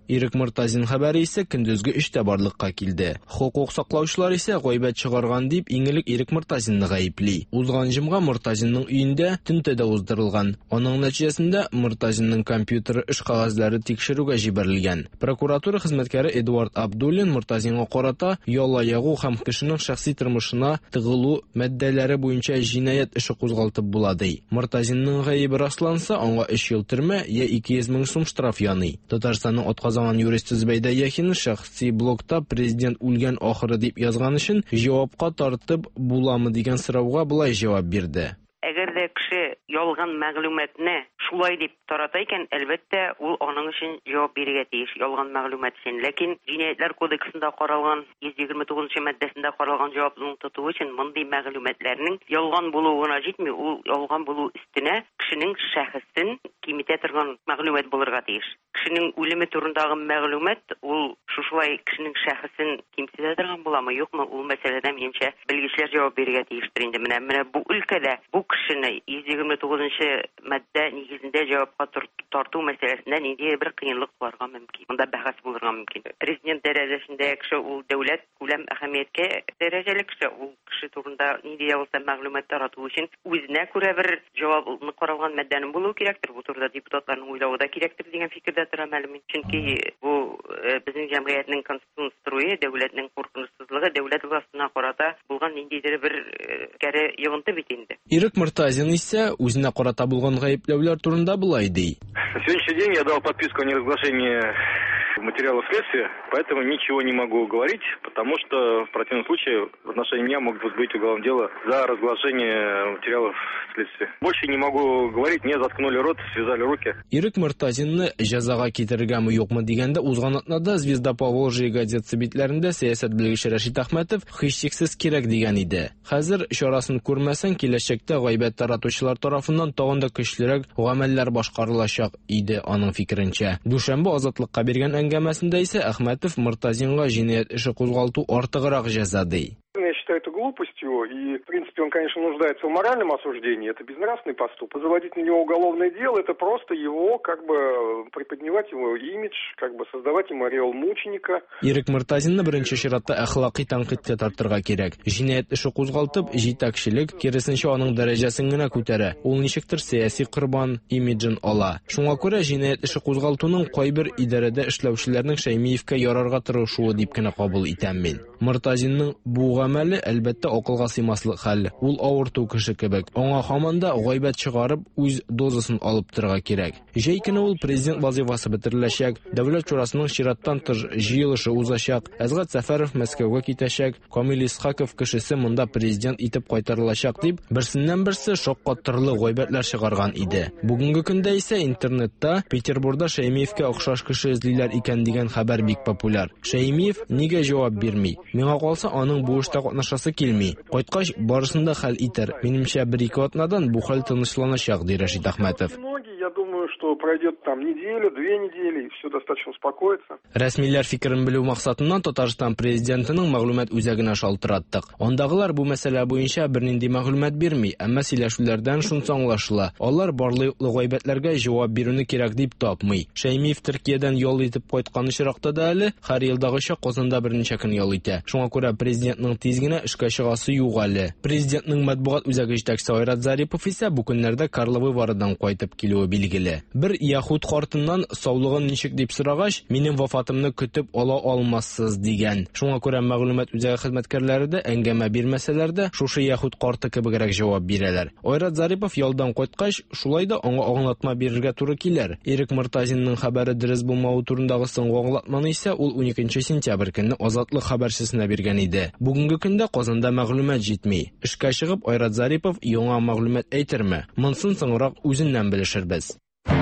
Ирек Мортазин хәбәре исә көндезге эштә барлыкка килде. Хокук саклаучылар исә гайбәт чыгарган дип иңелек Ирек Мортазинны гаепли. Узган җомга Мортазинның өендә тинтәдә уздырылган. Аның нәтиҗәсендә Мортазинның компьютеры эш кагазьләре тикшерүгә җибәрелгән. Прокуратура хезмәткәре Эдуард Абдуллин Мортазинга карата яла ягу һәм кешенең шәхси тормышына тыгылу маддәләре буенча җинаять эше кузгалтып була ди. Мортазинның гаебе расланса, аңа өч ел төрмә я ике йөз мең сум штраф яный. Татарстанның атказанган юристы Зөбәйдә Яхин шәхси блогта президент үлгән ахыры дип язган өчен җавапка тартып буламы дигән сорауга булай җавап бирде. Әгәр дә кеше ялган мәгълүматны шулай дип тарата икән, әлбәттә, ул аның өчен җавап бирергә тиеш, ялган мәгълүмат өчен. Ләкин җинаятлар кодексында каралган йөз егерме тугызынчы маддәсендә каралган җаваплылыкны тоту өчен мондый мәгълүматларның ялган булуына җитми, ул ялган булу өстенә кешенең шәхесен кимитә торган мәгълүмат булырга тиеш. Кешенең үлеме турындагы мәгълүмат, ул шушылай кешенең шәхесен кимсетә торган буламы, юкмы, ул мәсьәләдә минемчә белгечләр җавап бирергә тиештер инде. Менә менә бу өлкәдә бу кешене йөз егерме тугызынчы маддә нигезендә җавапка тарту мәсьәләсендә нинди бер кыенлык булырга мөмкин. Монда бәхәс булырга мөмкин. Президент дәрәҗәсендә кеше ул дәүләт күләм әһәмияткә дәрәҗәле кеше, ул кеше турында нинди дә булса мәгълүмат тарату өчен үзенә күрә бер җавапны каралган маддәнең булуы кирәктер. Бу турыда депутатларның уйлавы да кирәктер дигән фикердә торам әле мин. Чөнки бу безнең җәмгыятьнең конституцион струе, дәүләтнең куркынычсызлыгы, дәүләт властына карата булган ниндидер бер кәре йогынты бит инде. Ирек Мортазин исә үзенә карата булган гаепләүләр турында булай ди. На сегодняшний день я дал подписку о неразглашении материалов следствия, поэтому ничего не могу говорить, потому что в противном случае в отношении меня могут возбудить уголовное дело за разглашение материалов следствия. Больше не могу говорить, мне заткнули рот, связали руки. Ирек Мортазинны җәзага китергәме юкмы дигәндә узган атнада Звезда Поволжья газетасы битләрендә сәясәт белгече Рәшит Әхмәтов һичшиксез кирәк дигән иде. Хәзер чарасын күрмәсәң, киләчәктә гайбәт таратучылар тарафыннан тагын да көчлерәк гамәлләр башкарылачак иде аның фикеренчә. Дүшәмбе Азатлыкка биргән әңгәмәсендә исә Әхмәтов Мортазинга җинаять эше кузгалту артыграк җәза ди. Я считаю это глупостью, и, в принципе, он, конечно, нуждается в моральном осуждении, это безнравственный поступок. Заводить на него уголовное дело, это просто его, как бы, приподнимать его имидж, как бы, создавать ему ореол мученика. Ирек Мортазинны беренче чиратта әхлакый тәнкыйтькә тартырга кирәк. Җинаять эше кузгалтып, җитәкчелек, киресенчә аның дәрәҗәсен генә күтәрә. Ул ничектер сәяси корбан имиджын ала. Шуңа күрә җинаять эше кузгалтуның кайбер идарәдә эшләүчеләрнең Шәймиевкә ярарга тырышуы дип кенә кабул итәм мин. Мортазинның бу гамәле әлбәттә акылга сыймаслык хәл. Ул авырту кеше кебек. Аңа һаманда гайбәт чыгарып, үз дозасын алып торырга кирәк. Җәй көне ул президент вазифасы бетереләчәк, дәүләт шурасының чираттан тыш җыелышы узачак, Әзгат Сәфәров Мәскәүгә китәчәк, Камил Исхаков кешесе монда президент итеп кайтарылачак дип, берсеннән-берсе шаккатырлы гайбәтләр чыгарган иде. Бүгенге көндә исә интернетта Петербургда Шәймиевкә охшаш кеше эзлиләр икән дигән хәбәр бик популяр. Шәймиев нигә җавап бирми? Миңа калса, аның бу эштә катнашасы килми. Кайткач барысын да хәл итер. Минемчә бер-ике атнадан бу хәл тынычланачак, ди Рәшит Әхмәтов. Я думаю, что пройдет там неделя, две недели, и все достаточно успокоится. Рәсмиләр фикерен белү максатыннан Татарстан президентының мәгълүмат үзәгенә шалтыраттык. Андагылар бу мәсьәлә буенча бернинди мәгълүмат бирми, әмма сөйләшүләрдән шунысы аңлашыла. Алар барлыклы гайбәтләргә җавап бирүне кирәк дип тапмый. Шәймиев Төркиядән ял итеп кайткан чиракта да әле һәр елдагыча Казанда берничә көн ял итә. Шуңа күрә президентның тиз генә эшкә чыгасы юк әле. Президентның матбугат үзәге җитәкчесе Айрат Зарипов исә бу көннәрдә Карловы Варадан кайтып килүе билгеле. Бер яһуд картыннан саулыгын ничек дип сорагач, минем вафатымны көтеп ала алмассыз дигән. Шуңа күрә мәгълүмат үзәге хезмәткәрләре дә әңгәмә бирмәсәләр дә шушы яһуд карты кебегрәк җавап бирәләр. Айрат Зарипов ялдан кайткач, шулай да аңа аңлатма бирергә туры килер. Ирек Мортазинның хәбәре дөрес булмавы турындагы соңгы аңлатманы исә ул уникенче сентябрь көнне Азатлык хәбәрчесенә биргән иде. Бүгенге көндә Казанда мәгълүмат җитми. Эшкә чыгып Айрат Зарипов яңа мәгълүмат әйтерме? Монсын соңрак үзеннән белешербез.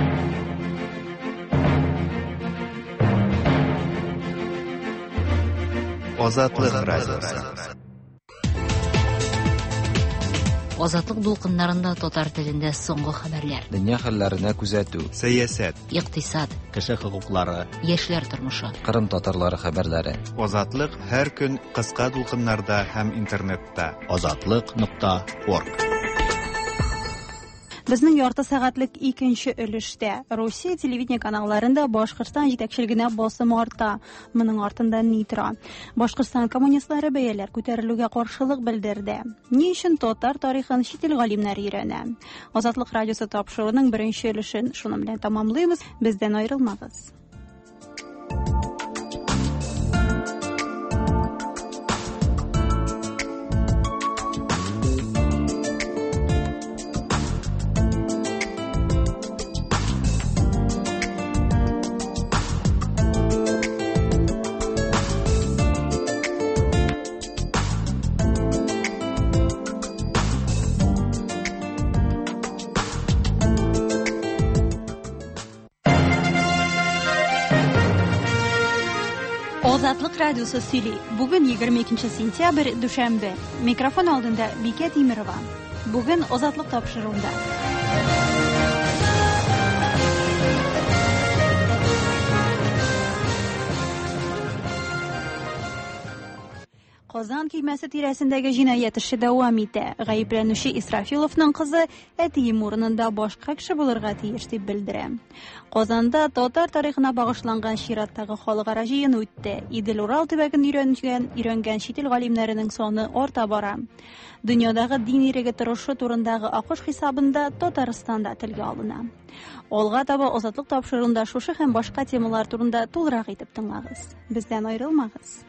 Азатлык радиосы. Азатлык дулкыннарында татар телендә соңгы хәбәрләр. Дөнья хәлләренә күзәтү, сәясәт, икътисад, кеше хокуклары, яшьләр тормышы, Кырым татарлары хәбәрләре. Азатлык һәр көн кыска дулкыннарда һәм интернетта. азатлык нокта орг. Безнең ярты сәгатьлек икенче өлештә Россия телевидение каналларында Башкортстан җитәкчелегенә басым арта. Моның артында ни тора? Башкортстан коммунистлары бәяләр күтәрелүгә каршылык белдерде. Ни өчен татар тарихын чит ил галимнәре өйрәнә? Азатлык радиосы тапшыруының беренче өлешен шуның белән тәмамлыйбыз. Бездән аерылмагыз. Азатлык радиосы сөйли. Бүген егерме икенче сентябрь, дүшәмбе. Микрофон алдында Бикә Тимирова. Бүген Азатлык тапшыруында. Казан көймәсе тирәсендәге җинаять эше дәвам итә. Гаепләнүче Исрафиловның кызы әтием урынында башка кеше булырга тиеш дип белдерә. Казанда татар тарихына багышланган чираттагы халыкара җыен үтте. Идел-Урал төбәген өйрәнгән, өйрәнгән чит ил галимнәренең саны арта бара. Дөньядагы дин иреге торышы турындагы акыш хисабында Татарстанда телгә алына. Алга таба Азатлык тапшыруында шушы һәм башка темалар турында тулырак итеп тыңлагыз. Бездән аерылмагыз.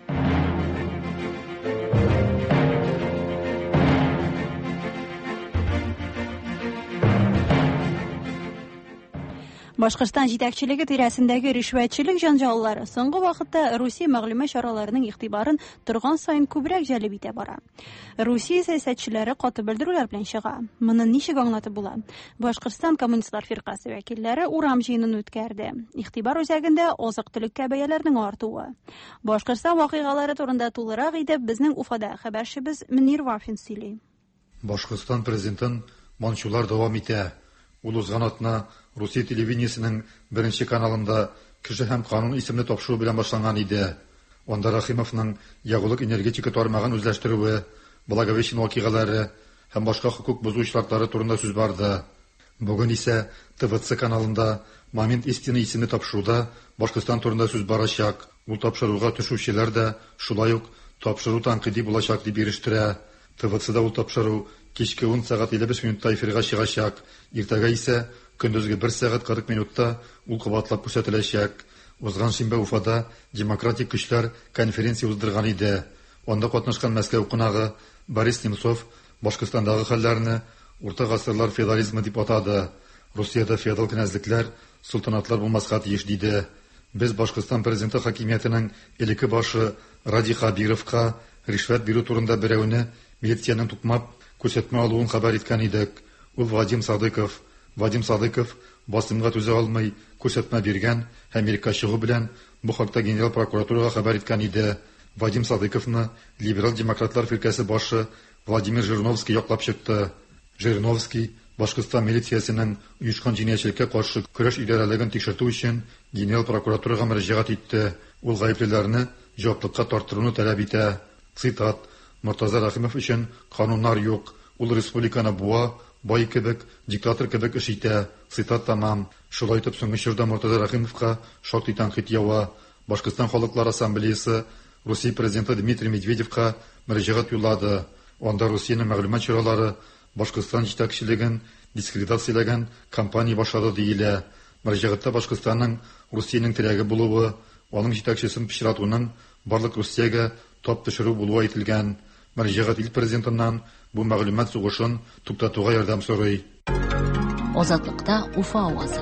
Башкортстан җитәкчелеге тирәсендәге ришвәтчелек җанҗаллары соңгы вакытта Русия мәгълүмат чараларының игътибарын торган саен күбрәк җәлеп итә бара. Русия сәясәтчеләре каты белдерүләр белән чыга. Моны ничек аңлатып була? Башкортстан коммунистлар фиркасы вәкилләре урам җыенын үткәрде. Игътибар үзәгендә азык-төлеккә бәяләрнең артуы. Башкортстан вакыйгалары турында тулырак итеп безнең Уфада хәбәрчебез Мөнир Вафин сөйли. Башкортстан президентын манчулар дәвам итә. Ул узган атна Русия телевидениесенең беренче каналында кеше һәм канун исемле тапшыру белән башланган иде. Анда Рахимовның ягулык энергетика тармагын үзләштерүе, Благовещен вакыйгалары һәм башка хукук бозу шартлары турында сүз барды. Бүген исә ТВЦ каналында Момент истины исемле тапшыруда Башкортстан турында сүз барачак. Ул тапшыруга төшүчеләр дә шулай ук тапшыру тәнкыйди булачак дип ирештерә. ТВЦда ул тапшыру кичке он сәгать илле биш минутта эфирга чыгачак. Иртәгә исә көндезге бер сәгать кырык минутта ул кабатлап күрсәтеләчәк. Узган шимбә Уфада демократик көчләр конференция уздырган иде. Анда катнашкан Мәскәү кунагы Борис Немцов Башкортстандагы хәлләрне урта гасырлар феодализмы дип атады. Русиядә феодал князьлекләр, султанатлар булмаска тиеш диде. Без Башкортстан президенты хакимиятенең элекке башы Ради Хабировка ришвәт бирү турында берәүне милициянең тукмап күрсәтмә алуын хәбәр иткән идек. Ул Вадим Садыков. Вадим Садыков басымга түзә алмый күрсәтмә биргән һәм Америка чыгу белән бу хакта генераль прокуратурага хәбәр иткән иде. Вадим Садыковны либерал демократлар фиркасы башы Владимир Жириновский яклап чыкты. Жириновский Башкортстан милициясенең оешкан җинаятьчелеккә каршы көрәш идарәлеген тикшертү өчен генераль прокуратурага мөрәҗәгать итте. Ул гаеплеләрне җаваплылыкка тартыруны таләп итә. Цитат: Муртаза Рахимов өчен кануннар юк. Ул республиканы буа, бай кебек, диктатор кебек эш итә. Цитат тамам. Шулай итеп соңгы чорда Муртаза Рахимовка шактый тәнкыйть ява. Башкортстан Халыклар Ассамблеясы Русия президенты Дмитрий Медведевка мөрәҗәгать юллады. Анда Русиянең мәгълүмат чаралары Башкортстан җитәкчелеген дискредитацияләгән кампания башлады диелә. Мөрәҗәгатьтә Башкортстанның Русиянең теләге булуы, аның җитәкчесен пычратуның барлык Русиягә тап төшерү булуы әйтелгән. Мөрәҗәгать ил президентыннан бу мәгълүмат сугышын туктатуга ярдәм сорый. Азатлыкта Уфа авазы.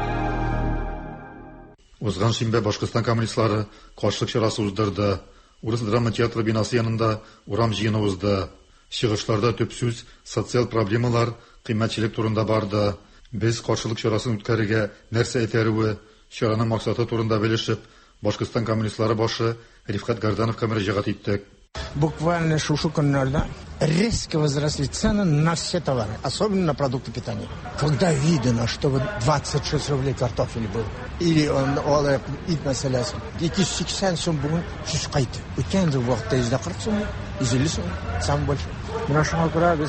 Узган шимбә Башкортстан коммунистлары каршылык чарасы уздырды. Урыс драма театры бинасы янында урам җыены узды. Чыгышларда төп сүз социаль проблемалар, кыйммәтчелек турында барды. Без каршылык чарасын үткәрергә нәрсә әйтәруе, чараның максаты турында белешеп, Башкортстан коммунистлары башы Рифкат Гордановка мөрәҗәгать иттек. Буквально шушу көннәрдә резко возросли цены на все товары, особенно на продукты питания. Когда видно, что вот двадцать шесть рублей картофель был, или он олар ит мәсьәләсе, ике йөз сиксән сум бүген жүз кайтты. Үткән ел вакытта йөз кырык сум, йөз илле сум, сам больше. Менә шуңа күрә без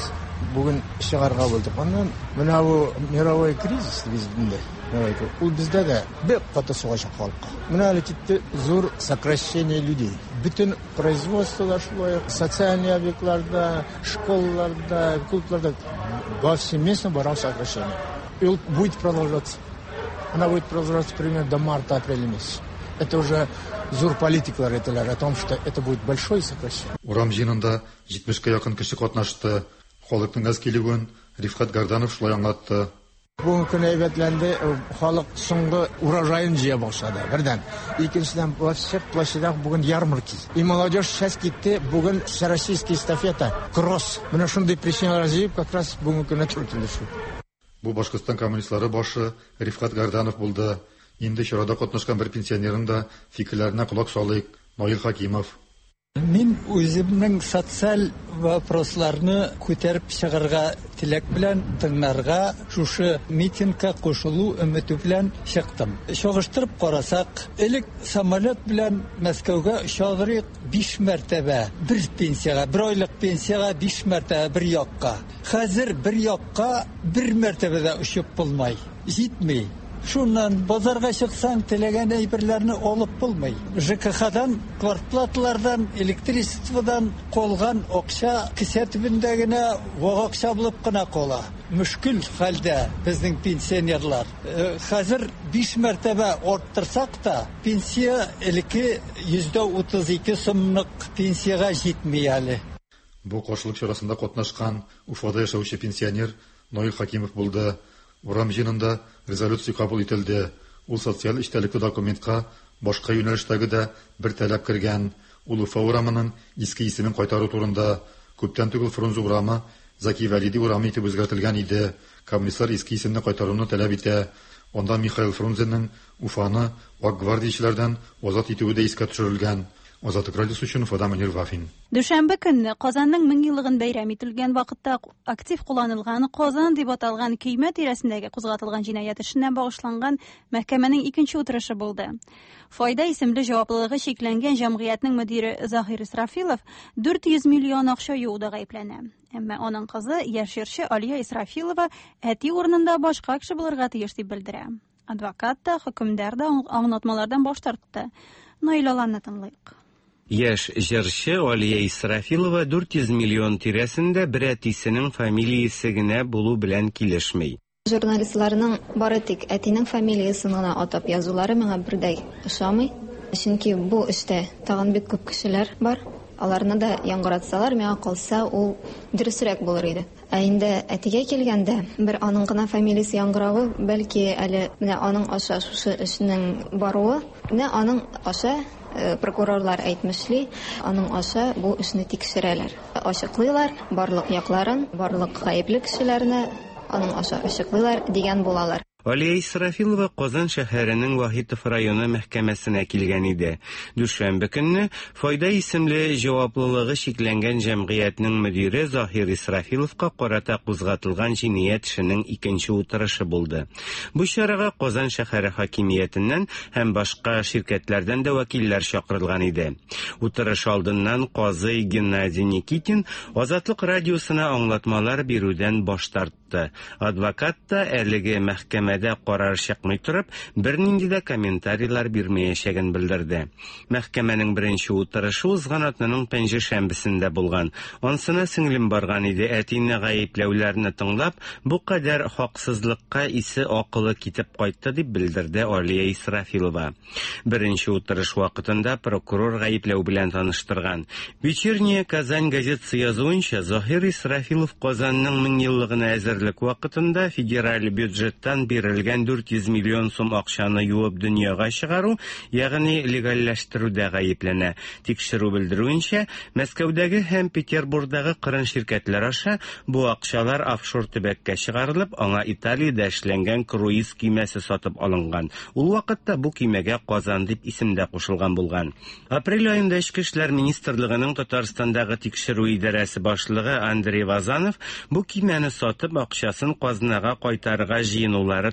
Бүген чыгарга булдык. Аннан менә бу мировой кризис бездә. Ул бездә дә бик каты суга чакалка. Менә әле китте зур сокращение людей. Bütün производстволар шулай, социальные объектларда, школаларда, клубларда повсеместно барам сокращение. И он будет продолжаться. Она будет продолжаться примерно до марта-апреля месяца. Это уже зур политиклар әйтәләр о том, что это будет большое сокращение. Урам җыенында җитмешкә якын кеше катнашты. Халыкның аз килүен Рифкат Гарданов шулай аңлатты. Бүгенге көн әйбәтләнде, халык соңгы урожайын җыя башлады. Бердән, икенчедән во всех площадях бүген ярмарки. И молодежь сейчас китте, бүген всероссийский эстафета, кросс. Менә шундый причиналар җыеп, как раз бүгенге көнне туры килде шу. Бу Башкортстан коммунистлары башы Рифкат Гарданов булды. Инде чарада катнашкан бер пенсионерның да фикерләренә кулак салыйк. Наил Хакимов. Мин үземнең социаль вопросларны күтәреп чыгарга теләк белән тыңнарга шушы митингка кушылу өмете белән чыктым. Чагыштырып карасак, элек самолет белән Мәскәүгә очарык биш мәртәбә бер пенсияга, бер айлык пенсияга биш мәртәбә бер якка. Хәзер бер якка бер мәртәбәдә очып булмай. Җитми. Шуннан базарга чыксаң, теләгән әйберләрне алып булмый. ЖКХдан, квартплатлардан, электричестводан калган акча кисә төбендә генә вак акча булып кына кала. Мөшкил хәлдә безнең пенсионерлар. Хәзер биш мәртәбә арттырсак та, пенсия элекке йөз утыз ике сумлык пенсияга җитми әле. Бу каршылык чарасында катнашкан Уфада яшәүче пенсионер Наил Хакимов булды. Урам җыенында резолюция кабул ителде. Ул социаль эчтәлекле документка башка юнәлештәге дә бер таләп кергән. Ул Уфа урамының иске исемен кайтару турында күптән түгел Фрунзе урамы Заки Валиди урамы итеп үзгәртелгән иде. Комиссар иске исемне кайтаруны таләп итә. Онда Михаил Фрунзенең Уфаны ак гвардиячеләрдән азат итүе дә искә төшерелгән. Азатлык радиосы өчен Уфадан Мөнир Вафин. Дүшәмбе көнне Казанның мең еллыгын бәйрәм ителгән вакытта актив кулланылган Казан дип аталган көймә тирәсендәге кузгатылган җинаять эшенә багышланган мәхкәмәнең икенче утырышы булды. Файда исемле җаваплылыгы шикләнгән җәмгыятьнең мөдире Заһир Исрафилов дүрт йөз миллион акча юуда гаепләнә. Әмма аның кызы яшь җырчы Алия Исрафилова әти урынында башка кеше булырга тиеш дип белдерә. Адвокат та, хөкемдар да аңлатмалардан баш тартты. Наилаларны тыңлыйк. Яшь җырчы Алия Исрафилова дүрт йөз миллион тирәсендә бер әтисенең фамилиясе генә булу белән килешми. Журналистларның бары тик әтинең фамилиясын гына атап язулары миңа бердәй ошамый. Чөнки бу эштә тагын бик күп кешеләр бар. Аларны да яңгыратсалар, миңа калса, ул дөресрәк булыр иде. Ә инде әтигә килгәндә, бер аның гына фамилиясе яңгыравы, бәлки әле менә аның аша шушы эшнең баруы, менә аның аша прокурорлар әйтмешли, аның аша бу эшне тикшерәләр. Ачыклыйлар барлык якларын, барлык гаепле кешеләрне аның аша ачыклыйлар дигән булалар. Алия Исрафилова Казан шәһәренең Вахитов районы мәхкәмәсенә килгән иде. Дүшәмбе көнне Файда исемле җаваплылыгы шикләнгән җәмгыятьнең мөдире Заһир Исрафиловка карата кузгатылган җинаять эшенең икенче утырышы булды. Бу чарага Казан шәһәре хакимиятеннән һәм башка ширкәтләрдән дә вәкилләр чакырылган иде. Утырыш алдыннан казый Геннадий Никитин Азатлык радиосына аңлатмалар бирүдән баш тартты. Адвокат та әлеге мәхкәмә дә карар чыкмый торып, бернинди дә комментарийлар бирмәячәген белдерде. Мәхкәмәнең беренче утырышы узган атнаның пәнҗе шәмбесендә булган. Ансына сеңлем барган иде, әтине гаепләүләрне тыңлап, бу кадәр хаксызлыкка исе акылы китеп кайтты дип белдерде Алия Исрафилова. Беренче утырыш вакытында прокурор гаепләү белән таныштырган. Вечерняя Казань газетасы язуынча, Заһир Исрафилов Казанның мең еллыгына әзерлек вакытында федераль бюджеттан бирелгән дүрт йөз миллион сум акчаны юып дөньяга чыгару, ягъни легалләштерүдә гаепләнә. Тикшерү белдерүенчә, Мәскәүдәге һәм Петербургдагы кырын ширкәтләр аша бу акчалар офшор төбәккә чыгарылып, аңа Италиядә эшләнгән круиз кимәсе сатып алынган. Ул вакытта бу кимәгә Казан дип исемдә кушылган булган. Апрель аенда Эчке эшләр министрлыгының Татарстандагы тикшерү идарәсе башлыгы Андрей Вазанов бу кимәне сатып акчасын казнага кайтарырга җыенулары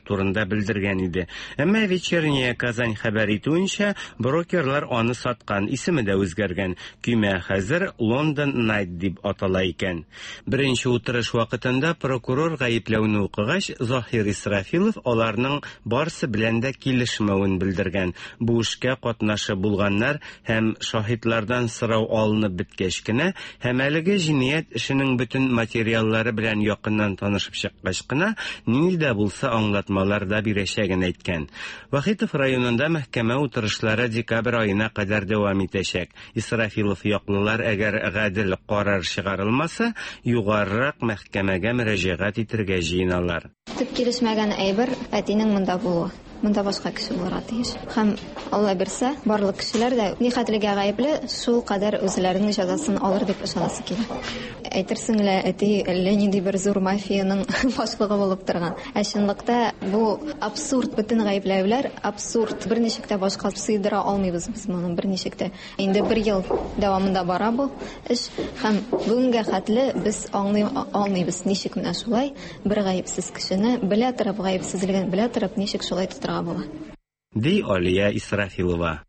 турында белдергән иде. Әмма Вечерняя Казань хәбәр итүенчә, брокерлар аны саткан, исеме дә үзгәргән. Көймә хәзер London Night дип атала икән. Беренче утырыш вакытында прокурор гаепләүне укыгач, Заһир Исрафилов аларның барсы белән дә килешмәвен белдергән. Бу эшкә катнашы булганнар һәм шаһитлардан сорау алынып беткәч кенә, һәм әлеге җинаять эшенең бөтен материаллары белән якыннан танышып чыккач кына, нинди дә булса аңлатмалар да бирәчәген әйткән. Вахитов районында мәхкәмә утырышлары декабрь аена кадәр дәвам итәчәк. Исрафилов яклылар әгәр гадел карар чыгарылмаса, югарырак мәхкәмәгә мөрәҗәгать итәргә җыеналар. Төп килешмәгән әйбер әтинең монда булуы. Монда башка кеше булырга тиеш. Һәм Алла бирсә, барлык кешеләр дә нихәтлегә гаепле шул кадәр үзләренең җәзасын алыр дип ышанасы килә. Әйтерсең лә, әти әллә нинди бер зур мафияның башлыгы булып торган. Ә чынлыкта бу абсурд, бөтен гаепләүләр абсурд. Берничек тә башка сыйдыра алмыйбыз без моны, берничек тә. Инде бер ел дәвамында бара бу эш, һәм бүгенгә хәтле без аңлый алмыйбыз, ничек менә шулай бер гаепсез кешене белә торып, гаепсезлеген белә торып, ничек шулай тотырга була. Ди Алия Исрафилова.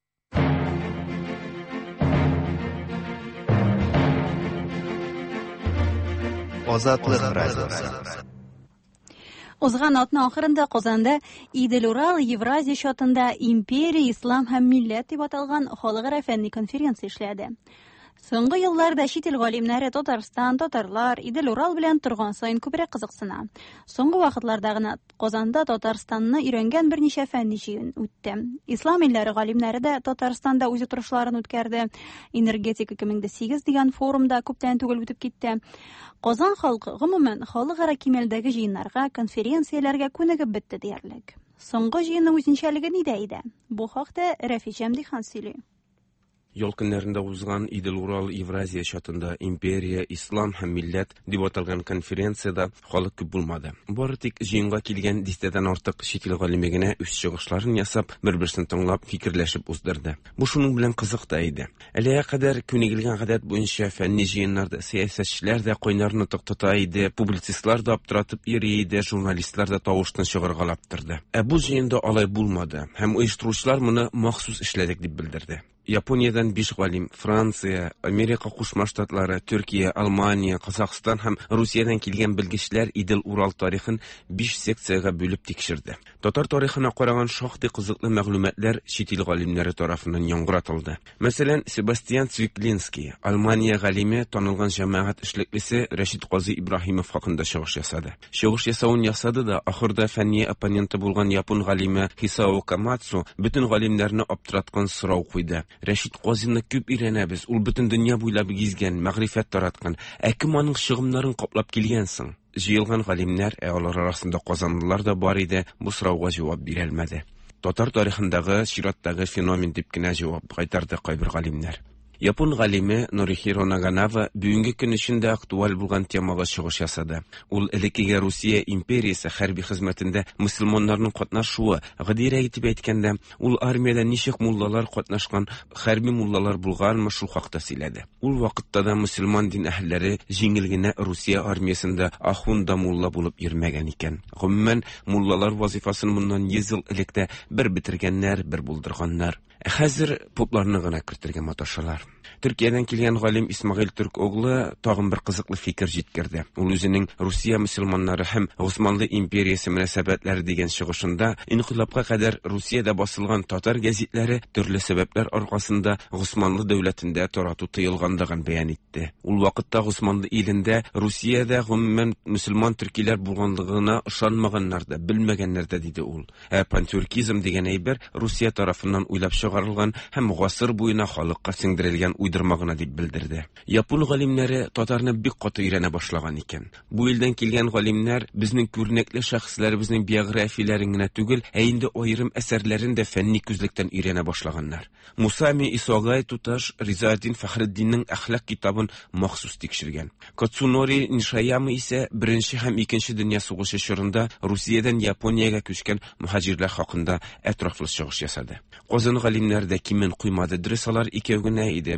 Азатлык радиосы. Узган атна ахырында Казанда Идел-Урал Евразия шатында Империя, Ислам һәм милләт дип аталган халыкара фәнни конференция эшләде. Соңгы елларда чит ил галимнәре Татарстан, татарлар Идел-Урал белән торган сайын күбрәк кызыксына. Соңгы вакытларда гына Казанда Татарстанны өйрәнгән берничә фәнни җыен үтте. Ислам илләре галимнәре дә Татарстанда үз утырышларын үткәрде. Энергетика ике мең сигез дигән форумда күптән түгел үтеп китте. Казан халкы гомумән халыкара кимәлдәге җыеннарга, конференцияләргә күнегеп бетте диярлек. Соңгы җыенның үзенчәлеге нидә иде? Бу хакта Рафи Җәмдихан сөйли. Ял көннәрендә узган Идел-Урал Евразия шатында Империя, Ислам һәм милләт дип аталган конференциядә халык күп булмады. Бары тик җыенга килгән дистәдән артык чит ил галиме генә үз чыгышларын ясап, бер-берсен тыңлап, фикерләшеп уздырды. Бу шуның белән кызык та иде. Әлегә кадәр күнегелгән гадәт буенча фәнни җыеннарда сәясәтчеләр дә койнарны токтата иде, публицистлар да аптыратып йөри иде, журналистлар да тавыштан чыгаргалап торды. Ә бу җыенда алай булмады һәм оештыручылар моны махсус эшләдек дип белдерде. Япониядән биш галим, Франция, Америка Кушма Штатлары, Төркия, Алмания, Казахстан һәм Русиядән килгән белгечләр Идел-Урал тарихын биш секциягә бүлеп тикшерде. Татар тарихына караган шактый кызыклы мәгълүматлар чит ил галимнәре тарафыннан яңгыратылды. Мәсәлән, Себастьян Цвиклинский, Алмания галиме, танылган җәмәгать эшлеклесе Рәшит Казый Ибраһимов хакында чыгыш ясады. Чыгыш ясавын ясады да, ахырда фәнни оппоненты булган япон галиме Хисао Камацу бөтен галимнәрне аптыраткан сорау куйды. Рәшит Казыйны күп өйрәнәбез, ул бөтен дөнья буйлап гизгән, мәгърифәт тараткан. Ә кем аның чыгымнарын каплап килгәнсең? Җыелган галимнәр, ә алар арасында казанлылар да бар иде, бу сорауга җавап бирә алмады. Татар тарихындагы чираттагы феномен дип кенә җавап кайтарды кайбер галимнәр. Япон галиме Норихиро Наганава бүгенге көн өчендә актуаль булган темага чыгыш ясады. Ул элеккеге Русия империясе хәрби хезмәтендә мөселманнарның катнашуы, гадирә итеп әйткәндә, ул армиядә ничек муллалар катнашкан, хәрби муллалар булганмы шул хакта сөйләде. Ул вакытта да мөселман дин әһелләре җиңел генә Русия армиясендә ахунда мулла булып йөрмәгән икән. Гомумән, муллалар вазифасын моннан йөз ел электә бер бетергәннәр, бер булдырганнар. Хәзер попларны гына кертергә маташалар. Төркиядән килгән галим Исмаил Түрк оглы тагын бер кызыклы фикер җиткерде. Ул үзенең Русия мөселманнары һәм Госманлы империясе мөнәсәбәтләре дигән чыгышында инкыйлабка кадәр Русиядә басылган татар гәзитләре төрле сәбәпләр аркасында Госманлы дәүләтендә тарату тыелганлыгын бәян итте. Ул вакытта Госманлы илендә Русиядә гомумән мөселман төркиләр булганлыгына ышанмаганнар да, белмәгәннәр дә диде ул. Ә пантюркизм дигән әйбер Русия тарафыннан уйлап чыгарылган һәм гасыр буена халыкка сеңдерелгән уйдырмагына дип белдерде. Япон галимнәре татарны бик каты өйрәнә башлаган икән. Бу илдән килгән галимнәр безнең күренекле шәхесләребезнең биографияләрен генә түгел, ә инде аерым әсәрләрен дә фәнни күзлектән өйрәнә башлаганнар. Мусами Исогай туташ Ризаэддин Фәхретдиннең әхлак китабын махсус тикшергән. Кацунори Нишаяма исә беренче һәм икенче дөнья сугышы чорында Русиядән Япониягә күчкән мухаҗирлар хакында әтрафлы чыгыш ясады. Казан галимнәре дә кимен куймады, дресалар икәү генә иде.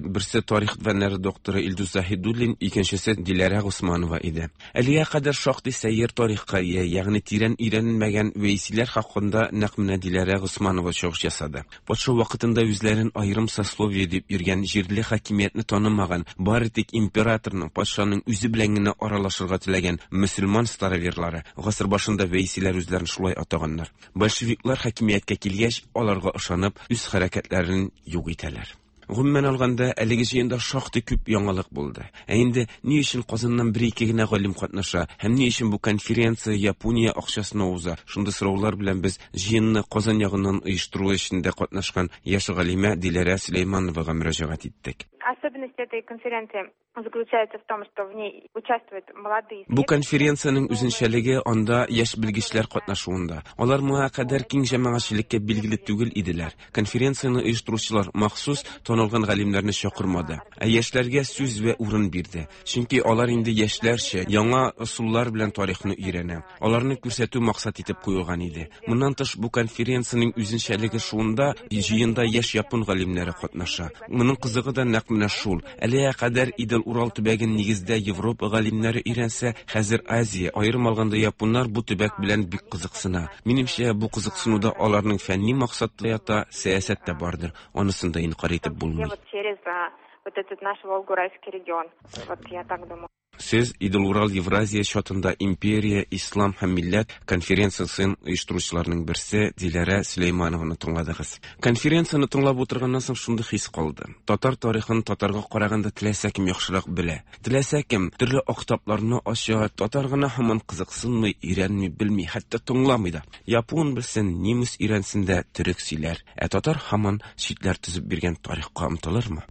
Берсе тарих фәннәре докторы Илдус Заһидуллин, икенчесе Диләрә Госманова иде. Әлегә кадәр шактый сәйер тарихка, ягъни тирән өйрәнелмәгән вәйсиләр хакында нәкъ менә Диләрә Госманова чыгыш ясады. Патша вакытында үзләрен аерым сословие дип йөргән җирле хакимиятне танымаган, бары тик императорның, патшаның үзе белән генә аралашырга теләгән мөселман староверлары гасыр башында вәйсиләр үзләрен шулай атаганнар. Большевиклар хакимияткә килгәч, аларга ышанып, үз хәрәкәтләрен юк итәләр. Гомумән алганда, әлеге җыенда шактый күп яңалык булды. Ә инде ни өчен Казаннан бер-ике генә галим катнаша, һәм ни өчен бу конференция Япония акчасына уза? Шундый сораулар белән без җыенны Казан ягыннан оештыру эшендә катнашкан яшь галимә Диләрә Сөләймановага мөрәҗәгать иттек. Особенность этой конференции заключается в том, что в ней участвуют молодые. Бу конференциянең үзенчәлеге анда яшь белгечләр катнашуында. Алар моңа кадәр киң җәмәгатьчелеккә билгеле түгел иделәр. Конференцияны оештыручылар махсус танылган галимнәрне чакырмады, ә яшьләргә сүз вә урын бирде. Чөнки алар инде яшьләрчә яңа ысуллар белән тарихны өйрәнә. Аларны күрсәтү максат итеп куелган иде. Моннан тыш бу конференциянең үзенчәлеге шуында, җыенда яшь япон галимнәре катнаша. Моның кызыгы да нәкъ менә шул. Әлегә кадәр Идел Урал төбәген нигездә Европа галимнәре өйрәнсә, хәзер Азия, аерым алганда японнар бу төбәк белән бик кызыксына. Минемчә, бу кызыксынуда аларның фәнни максаты ята, сәясәт тә бардыр. Анысын да инкар итеп булмый. Вот этот наш Волгоградский регион. Вот я так думаю. Сез Идел Урал Евразия чатында империя, ислам һәм милләт конференциясын оештыручыларның берсе Диләрә Сөләйманованы тыңладыгыз. Конференцияны тыңлап утырганнан соң шундый хис калды. Татар тарихын татарга караганда теләсә кем яхшырак белә. Теләсә кем төрле актапларны ача, татар гына һаман кызыксынмый, өйрәнми, белми, хәтта тыңламый да. Япон белсен, немец өйрәнсен дә төрек сөйләр. Ә татар һаман читләр төзеп биргән тарихка омтылырмы?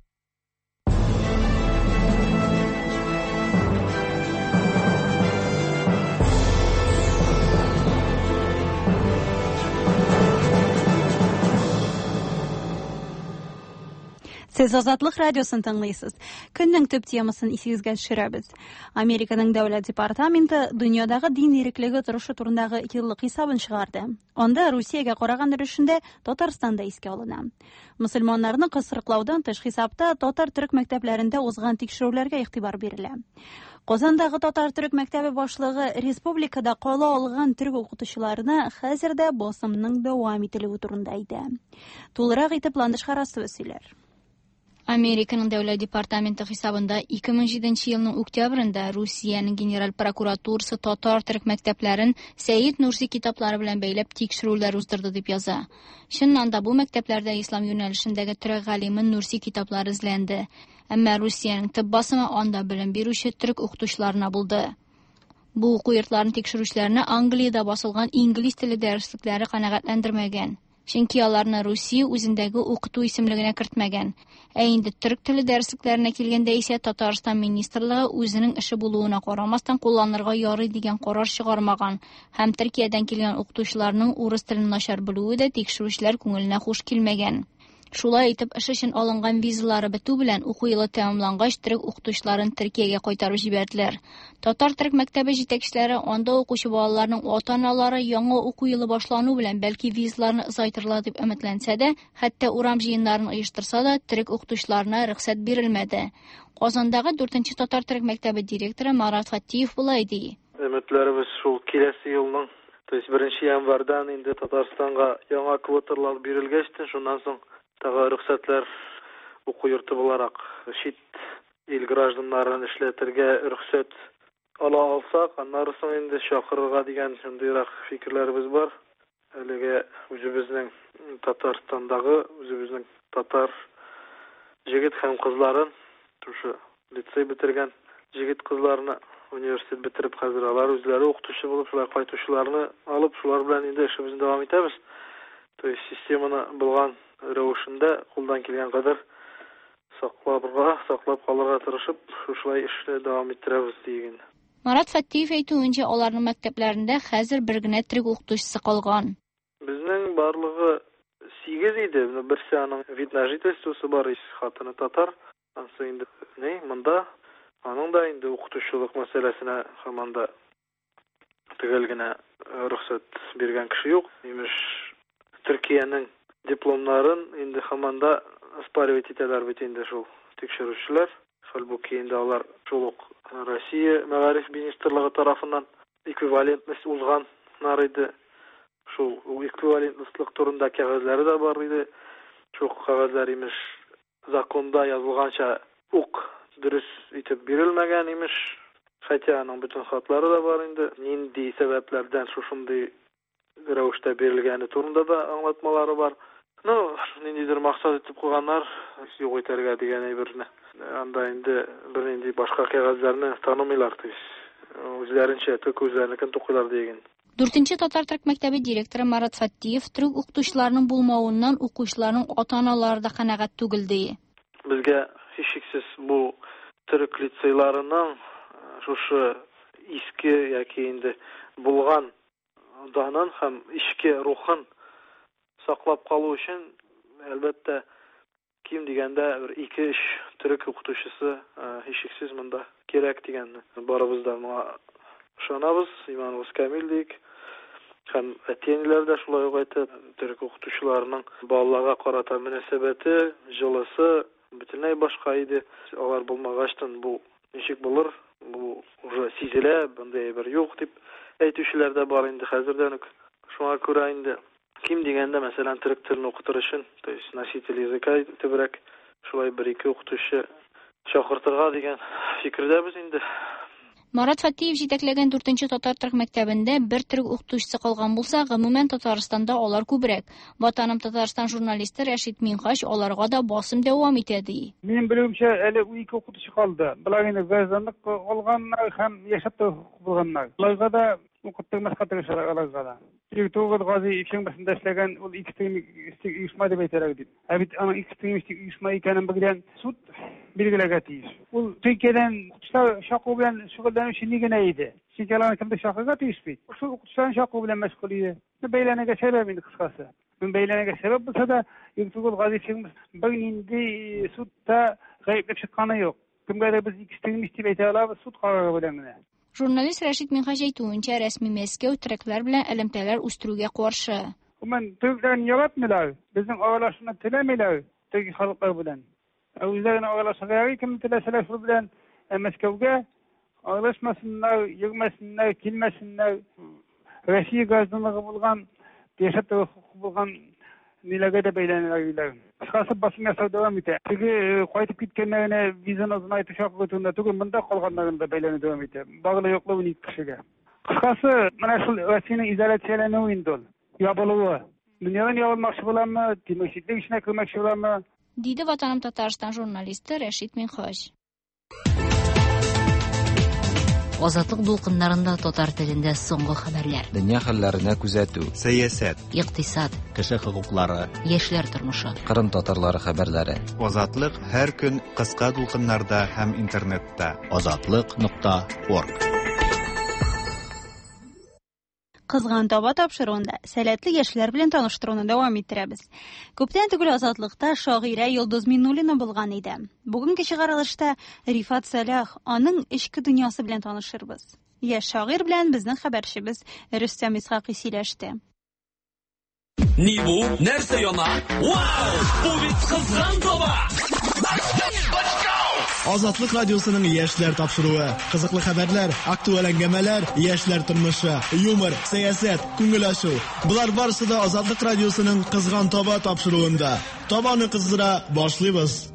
Сез Азатлык радиосын тыңлыйсыз. Көннең төп темасын исегезгә төшерәбез. Американың дәүләт департаменты дөньядагы дин иреклеге торышы турындагы еллык хисабын чыгарды. Анда Русиягә караган өлешендә Татарстан да искә алына. Мөселманнарны кысрыклаудан тыш хисапта татар-төрек мәктәпләрендә узган тикшерүләргә игътибар бирелә. Казандагы татар-төрек мәктәбе башлыгы республикада кала алган төрек укытучыларына хәзердә басымның дәвам ителүе турында әйтә. Тулырак итеп Ландыш Харасова сөйләр. Американың дәүләт департаменты хисабында ике мең җиденче елның октябрендә Русиянең генераль прокуратурасы татар-төрек мәктәпләрен Сәйид Нурси китаплары белән бәйләп тикшерүләр уздырды дип яза. Чыннан да бу мәктәпләрдә ислам юнәлешендәге төрек галиме Нурси китаплары эзләнде. Әмма Русиянең төп басымы анда белем бирүче төрек укытучыларына булды. Бу уку йортларын тикшерүчеләрне Англиядә басылган инглиз теле дәреслекләре канәгатьләндермәгән. Чөнки аларны Русия үзендәге укыту исемлегенә кертмәгән. Ә инде төрек теле дәреслекләренә килгәндә исә Татарстан министрлыгы үзенең эше булуына карамастан кулланырга ярый дигән карар чыгармаган һәм Төркиядән килгән укытучыларның урыс телен начар белүе дә тикшерүчеләр күңеленә хуш килмәгән. Шулай итеп, эш өчен алынган визалары бетү белән уку елы тәмамлангач, төрек укытучыларын Төркиягә кайтарып җибәрделәр. Татар-төрек мәктәбе җитәкчеләре анда укучы балаларның ата-аналары яңа уку елы башлану белән бәлки визаларны озайтырлар дип өметләнсә дә, хәтта урам җыеннарын оештырса да, төрек укытучыларына рөхсәт бирелмәде. Казандагы дүртенче татар-төрек мәктәбе директоры Марат Фатиев булай ди. Өметләребез шул киләсе елның, то есть беренче январьдан инде Татарстанга яңа квоталар бирелгәчтен, шуннан соң тагы рөхсәтләр уку йорты буларак чит ил гражданнарын эшләтергә рөхсәт ала алсак, аннары соң инде чакырырга дигән шундыйрак фикерләребез бар. Әлегә үзебезнең Татарстандагы, үзебезнең татар җегет һәм кызларын, тушы лицей бетергән җегет кызларны университет бетереп хәзер алар үзләре укытучы булып, шулай кайтучыларны алып, шулар белән инде эшебезне дәвам итәбез. То есть системаны булган рәвешендә кулдан килгән кадәр сакларга, саклап калырга тырышып, шулай эшне дәвам иттерәбез дигән. Марат Фаттиев әйтүенчә, аларның мәктәпләрендә хәзер бер генә төрек укытучысы калган. Безнең барлыгы сигез иде. Берсе аның вид на жительствосы бар, хатыны татар. Ансы инде не, монда аның да инде укытучылык мәсьәләсенә һаманда төгәл генә рөхсәт биргән кеше юк. Имеш Төркиянең дипломнарын инде һаманда оспаривать итәләр бит инде шул тикшерүчеләр. Halbuki инде алар шул ук Россия Мәгариф министрлыгы тарафыннан эквивалентность узганнар иде. Шул эквивалентность турында кәгазьләре дә бар иде. Шул кәгазьләр имеш законда язылганча ук дөрес итеп бирелмәгән имеш. Хотя аның бөтен хатлары да бар инде. Нинди сәбәпләрдән шушындый рәвештә бирелгәне турында да аңлатмалары бар. Ну, ниндидер максат итеп куйганнар, юк итәргә дигән әйберне. Анда инде бер нинди башка кәгазьләрне танымыйлар, то есть үзләренчә тик үзләренекен тукыйлар дигән. дүртенче татар төрек мәктәбе директоры Марат Фаттиев төрек укытучыларның булмавыннан укучыларның ата-аналары да канәгать түгел ди. Безгә һичшиксез бу төрек лицейларының шушы иске яки инде булган данын һәм ичке рухын саклап калу өчен әлбәттә ким дигәндә бер ике-өч төрек укытучысы һичшиксез монда кирәк дигәнне барыбыз да моңа ышанабыз, иманыбыз камил дик. Һәм әтиәниләр дә шулай ук әйтә, төрек укытучыларның балаларга карата мөнәсәбәте, җылысы бөтенләй башка иде. Алар булмагачтан бу ничек булыр? Бу уже сизелә, бундай бер юк дип әйтүчеләр дә бар инде хәзердән үк. Шуңа күрә инде ким дигәндә, мәсәлән, төрек телен укытыр өчен, то есть носитель языка итебрәк, шулай бер-ике укытучы чакыртырга дигән фикердәбез инде. Марат Фаттиев җитәкләгән дүртенче татар төрек мәктәбендә бер төрек укытучысы калган булса, гомумән Татарстанда алар күбрәк. Ватаным Татарстан журналисты Рәшит Минхаҗ аларга да басым дәвам итә ди. Минем белүемчә, әле ике укытучы калды. Булар инде гражданлык алганнар һәм яшәп булганнар. Аларга да укыттырмаска тырышалар аларга да. Тиртугыл Гази фирмасында эшләгән ул экстремистик оешма дип әйтәләр дип. Ә бит аның экстремистик оешма икәнен белгән суд билгеләргә тиеш. Ул Төркиядән укытучылар шакы белән шөгыльләнүче ни генә иде. Сикәләрне кемдә шакыга тиеш бит. Шул укытучылар шакы белән мәшгуль иде. Бәйләнергә сәбәп инде кыскасы. Мен бәйләнергә сәбәп булса да, Тиртугыл Гази фирмасы бер нинди судта гаепләп чыкканы юк. Кемгә дә без экстремист дип әйтә алабыз суд карары белән генә. Журналист Рәшит Минхаҗ әйтүенчә, рәсми Мәскәү төрекләр белән элемтәләр үстерүгә каршы. Мен төрекләрне яратмыйлар. Безнең агалашны теләмиләр төрек халыклар белән. Үзләренә агалашырга кем теләсәләр шул белән Мәскәүгә агалашмасыннар, йөрмәсеннәр, килмәсеннәр. Россия гражданлыгы булган, яшәп хукукы булган ниләргә дә бәйләнәләр. Кыскасы басым ясау дәвам итә. Теге кайтып киткәннәренә визаны озынайту шартлары турында түгел, монда калганнарын да бәйләнү дәвам итә. Баглы юклыгы ник кешегә. Кыскасы, менә шул Россиянең изоляцияләнүе инде ул. Ябылуы. Дөньядан ябылмакчы буламы, тимерчеклек эшенә кермәкче буламы? Диде Ватаным Татарстан журналисты Рәшит Минхаҗ. Азатлык дулкыннарында татар телендә соңгы хәбәрләр. Дөнья хәлләренә күзәтү, сәясәт, икътисад, кеше хокуклары, яшьләр тормышы, Кырым татарлары хәбәрләре. Азатлык һәр көн кыска дулкыннарда һәм интернетта. азатлык нокта орг. Кызган таба тапшыруында сәләтле яшьләр белән таныштыруны дәвам иттерәбез. Күптән түгел Азатлыкта шагыйрә Йолдыз Миннуллина булган иде. Бүгенге чыгарылышта Рифат Салах аның эчке дөньясы белән танышырбыз. Яшь шагыйрь белән безнең хәбәрчебез Рөстәм Исхакый сөйләште. Ни бу? Нәрсә яна? Вау! Бу бит кызган таба! Азатлык радиосының яшьләр тапшыруы, кызыклы хәбәрләр, актуаль әңгәмәләр, яшьләр тормышы, юмор, сәясәт, күңел ачу. Булар барысы да Азатлык радиосының кызган таба тапшыруында. Табаны кыздыра башлыйбыз.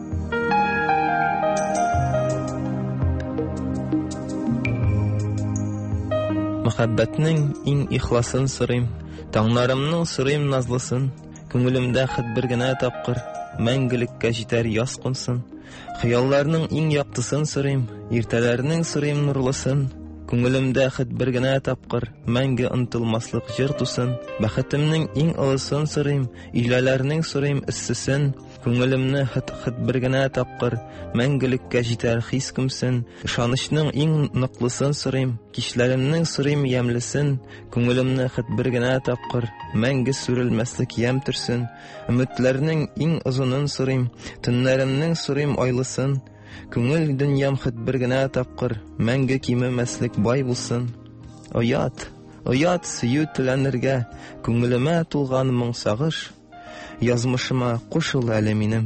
Мәхәббәтнең иң ихласын сырыйм, таңнарымның сырыйм назлысын, күңелемдә хәт бер генә тапкыр, мәңгелеккә җитәр яз кунсын. Хыялларның иң яктысын сырыйм, иртәләрнең сырыйм нурлысын, күңелемдә хәт бер генә тапкыр, мәңге онытылмаслык җыр тусын. Бәхетемнең иң олысын сырыйм, иләләрнең сырыйм эссесен, күңелемне хәт хәт бер генә тапкыр, мәңгелеккә җитәр хис күмсен. Ышанычның иң ныклысын сырыйм, кичләремнең сырыйм ямлысын, күңелемне хәт бер генә тапкыр, мәңге сүрелмәслек ям төрсен. Өметләрнең иң озынын сырыйм, төннәремнең сырыйм айлысын, күңел дөньям хәт бер генә тапкыр, мәңге кимемәслек бай булсын. Оят, оят сөю теләнергә, күңелемә тулган моң сагыш, язмышыма кушыл әле минем.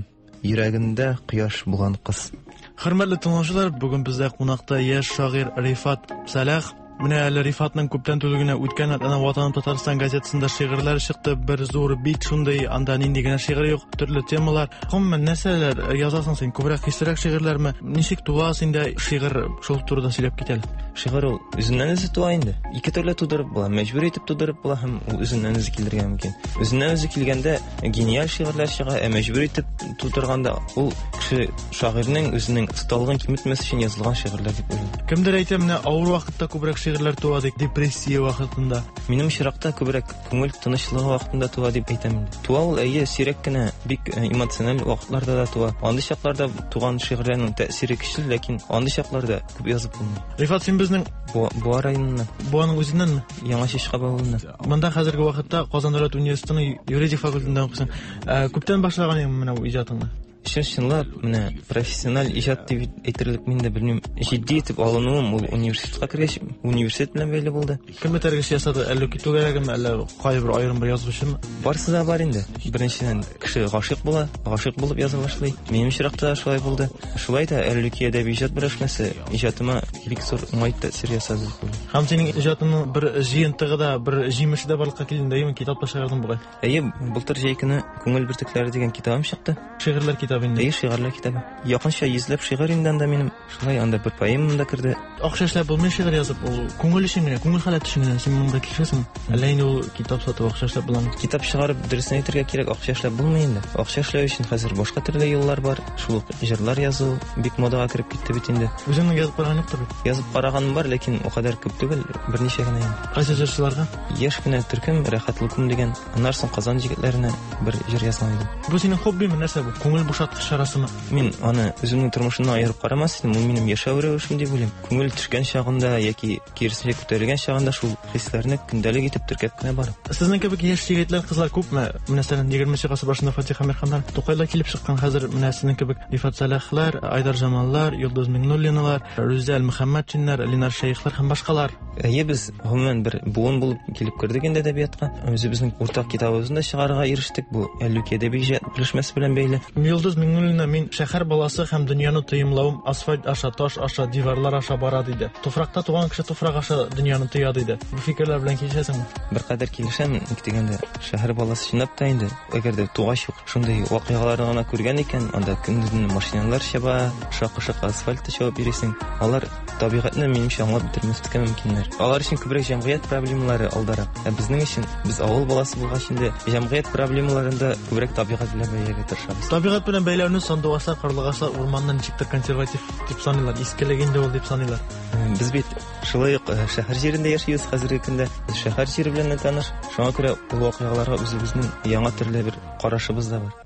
йөрәгендә кояш булган кыз. Хөрмәтле тыңлаучылар, бүген бездә кунакта яшь шагыйрь Рифат Салах. Менә әле Рифатның күптән түгел үткән ана Ватаным Татарстан газетасында шигырьләр чыкты. Бер зур бит шундый, анда нинди генә шигырь юк, төрле темалар. Гомумән нәрсәләр язасың син? Күбрәк хисрәк шигырьләрме? Ничек туа синдә шигырь шул турыда сөйләп китәле? Шигырь ул үзеннән үзе туа инде. Ике төрле тудырып була, мәҗбүр итеп тудырып була һәм ул үзеннән үзе килергә мөмкин. Үзеннән үзе килгәндә гениаль шигырьләр чыга, ә мәҗбүр итеп тудырганда ул кеше шагыйрьнең үзенең сталыгын киметмәс өчен язылган шигырьләр дип уйлыйм. Кемдер әйтә, менә авыр вакытта күбрәк шигырьләр туа ди, депрессия вакытында. Минем чиракта күбрәк күңел тынычлыгы вакытында туа дип әйтәм инде. Туа ул әйе сирәк кенә бик эмоциональ вакытларда да туа. Андый чакларда туган шигырьләрнең тәэсире көчле, ләкин андый чакларда күп язып булмый. Рифат, син безнең Буа районыннан. Буаның үзеннәнме? Яңа Чишкаба авылыннан. Монда хәзерге вакытта Казан дәүләт университетының юридик факультетында укыйсың. Күптән башлаган инде менә бу иҗатыңны? Чынлап, менә профессиональ иҗат дип әйтерлек мин дә белмим. Җитди итеп алынуым ул университетка кергәч, университет белән бәйле булды. Кем тәргеш ясады? Әллә китүгәрәгеме, әллә кайбер аерым бер язучымы? Барысы да бар инде. Беренчедән кеше гашыйк була, гашыйк булып яза башлый. Минем чиракта шулай булды. Шулай да әллүки әдәби иҗат берләшмәсе иҗатыма бик зур уңай тәэсир ясады. Һәм синең иҗатыңның бер җыентыгыда, бер җимеше дә барлыкка килгәндәме, китапта шигырьдән бугай? Әйе, былтыр җәй көне Күңел бөртекләре дигән китабым чыкты. Шигырьләр китабы инде. Әйе, шигырьләр китабы. Якынча йөзләп шигырь инде анда минем. Шулай анда бер поэмам да керде. Акча эшләп булмый шигырь язып, ул күңел өчен генә, күңел халәт өчен генә син монда киләсең. Әллә инде ул китап сатып акча эшләп буламы? Китап чыгарып дөресен әйтергә кирәк, акча эшләп булмый инде. Акча эшләү өчен хәзер башка төрле юллар бар. Шул җырлар язу бик модага кереп китте бит инде. Үзеңнең язып барган юктыр бит? Язып караганым бар, ләкин о кадәр күп түгел, берничә генә инде. Кайсы җырчыларга? Яшь кенә төркем Рәхәтлыкум дигән, аннан соң Казан җегетләренә бер җыр язган идем. Бу синең хоббиме, нәрсә бу? Күңел бушаткыч чарасымы? Мин аны үземнең тормышымнан аерып карамас идем, ул минем яшәү рәвешем дип уйлыйм. Күңел төшкән чагында яки киресенчә күтәрелгән чагында шул хисләрне көндәлек итеп теркәп кенә барам. Сезнең кебек яшь егетләр, кызлар күпме? Мәсәлән, егерменче гасыр башында Фатиха Мирханнар Тукайда килеп чыккан, хәзер менә сезнең кебек Рифат Салахлар, Айдар Жамаллар, Йолдыз Миңнуллиналар, Рүзәл Мөхәммәтшиннар, Ленар Шәйхләр һәм башкалар. Әйе, без гомумән бер буын булып килеп кердек инде әдәбиятка. Үзебезнең уртак китабыбызны да чыгарырга ирештек. Бу әллүки әдәби иҗат белешмәсе белән бәйле. Йолдыз Миңнуллина, мин шәһәр баласы һәм дөньяны тыйымлавым асфальт аша, таш аша, диварлар аша бара диде. Туфракта туган кеше туфрак аша дөньяны тыя диде. Бу фикерләр белән килешәсеңме? Беркадәр килешәм, ник дигәндә, шәһәр баласы чынлап та инде, әгәр дә тугач юк, шундый вакыйгаларны гына күргән икән, анда көндезне машиналар чаба, шакы-шакы асфальтта чабып йөрисең. Алар табигатьне минемчә аңлап бетермәскә мөмкиннәр. Алар өчен күбрәк җәмгыять проблемалары алдарак. Ә безнең өчен, без авыл баласы булгач инде, җәмгыять проблемаларында күбрәк табигать белән бәйләргә тырышабыз. Табигать белән бәйләүне сандугачлар, карлыгачлар урманнан ничектер консерватив дип саныйлар, искелек инде ул дип саныйлар. Без бит шулай ук шәһәр җирендә яшибез хәзерге көндә. Шәһәр җире белән таныш. Шуңа күрә ул вакыйгаларга үзебезнең яңа төрле бер карашыбыз да бар.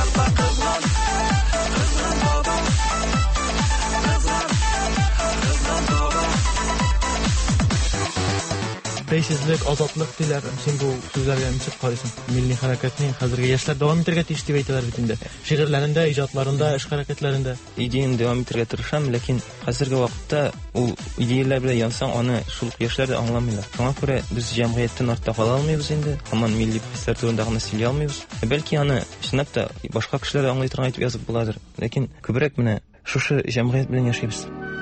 Бәйсезлек, азатлык диләр. Син бу сүзләргә ничек карыйсың? Милли хәрәкәтнең хәзерге яшьләр дәвам итәргә тиеш дип әйтәләр бит инде. Шигырьләрендә, иҗатларында, эш хәрәкәтләрендә. Идеяны дәвам итәргә тырышам, ләкин хәзерге вакытта ул идеялар белән янсаң, аны шул яшьләр дә аңламыйлар. Шуңа күрә без җәмгыятьтән артта кала алмыйбыз инде. Һаман милли хисләр турында гына сөйли алмыйбыз. Бәлки аны чынлап та башка кешеләр аңлый торган итеп язып буладыр. Ләкин күбрәк менә шушы җәмгыять белән яшибез.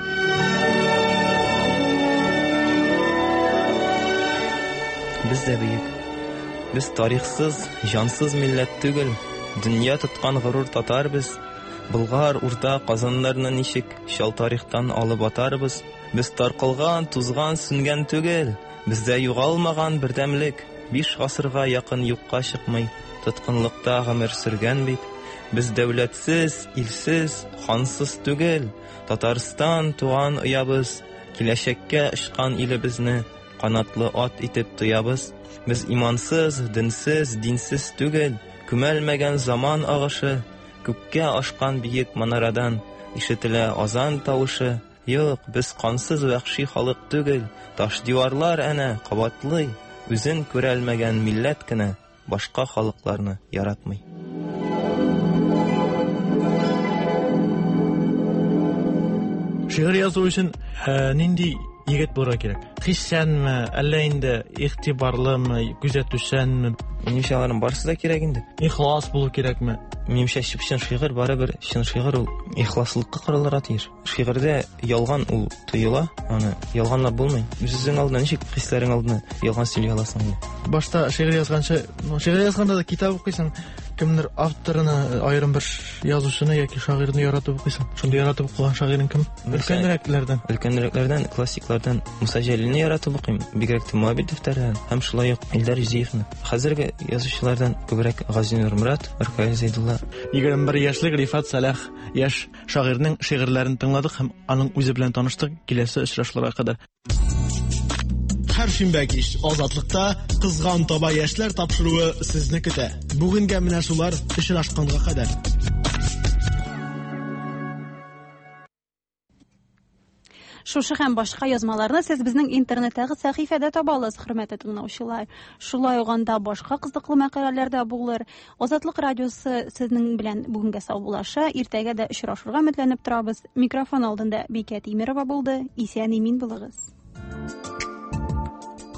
Без дә бөек. Без тарихсыз, җансыз милләт түгел. Дөнья тоткан горур татар без. Болгар, Урта, Казаннарны ничек чал тарихтан алып атарбыз. Без таркылган, тузган, сүнгән түгел. Бездә югалмаган бердәмлек. Биш гасырга якын юкка чыкмый. Тоткынлыкта гомер сөргән бит. Без дәүләтсез, илсез, хансыз түгел. Татарстан туган оябыз. Киләчәккә очкан илебезне канатлы ат итеп тоябыз. Без имансыз, динсез, динсез түгел. Күмәлмәгән заман агышы. Күккә ашкан биек манарадан ишетелә азан тавышы. Юк, без кансыз вәхши халык түгел. Таш диварлар әнә кабатлый. Үзен күрәлмәгән милләт кенә башка халыкларны яратмый. Шигырь язу өчен нинди егет булырга кирәк. Хисчәнме, әллә инде игътибарлымы, күзәтүчәнме? Минемчә, аларның барысы да кирәк инде. Ихлас булу кирәкме? Минемчә, чын шигырь барыбер, чын шигырь ул ихласлыкка корылырга тиеш. Шигырьдә ялган ул тоела, аны ялганлар булмый. Үзең алдына ничек хисләрең алдына ялган сөйли аласың инде. Башта шигырь язганча, шигырь язганда да китап укыйсың, кемнер авторны, аерым бер язучыны яки шагыйрьне яратып укыйсың. Шундый яратып укыган шагыйрең кем? Өлкәнрәкләрдән. Өлкәнрәкләрдән, классиклардан Муса Җәлилне яратып укыйм. Бигрәк тә Муабит дәфтәрен һәм шулай ук Илдар Юзеевны. Хәзерге язучылардан күбрәк Газинур Мурат, Ракаил Зәйдулла. егерме бер яшьлек Рифат Салах яшь шагыйрьнең шигырьләрен тыңладык һәм аның үзе белән таныштык. Киләсе очрашуларга кадәр. Һәр шимбә кич Азатлыкта кызган таба яшьләр тапшыруы сезне көтә. Бүгенгә менә шулар очрашканга кадәр. Шушы һәм башка язмаларны сез безнең интернеттагы сәхифәдә таба аласыз, хөрмәтле тыңлаучылар. Шулай уганда башка кызыклы мәкаләләр дә булыр. Азатлык радиосы сезнең белән бүгенгә саубулаша, иртәгә дә очрашырга өметләнеп торабыз. Микрофон алдында Бикә Тимерова булды. Исән-имин булыгыз.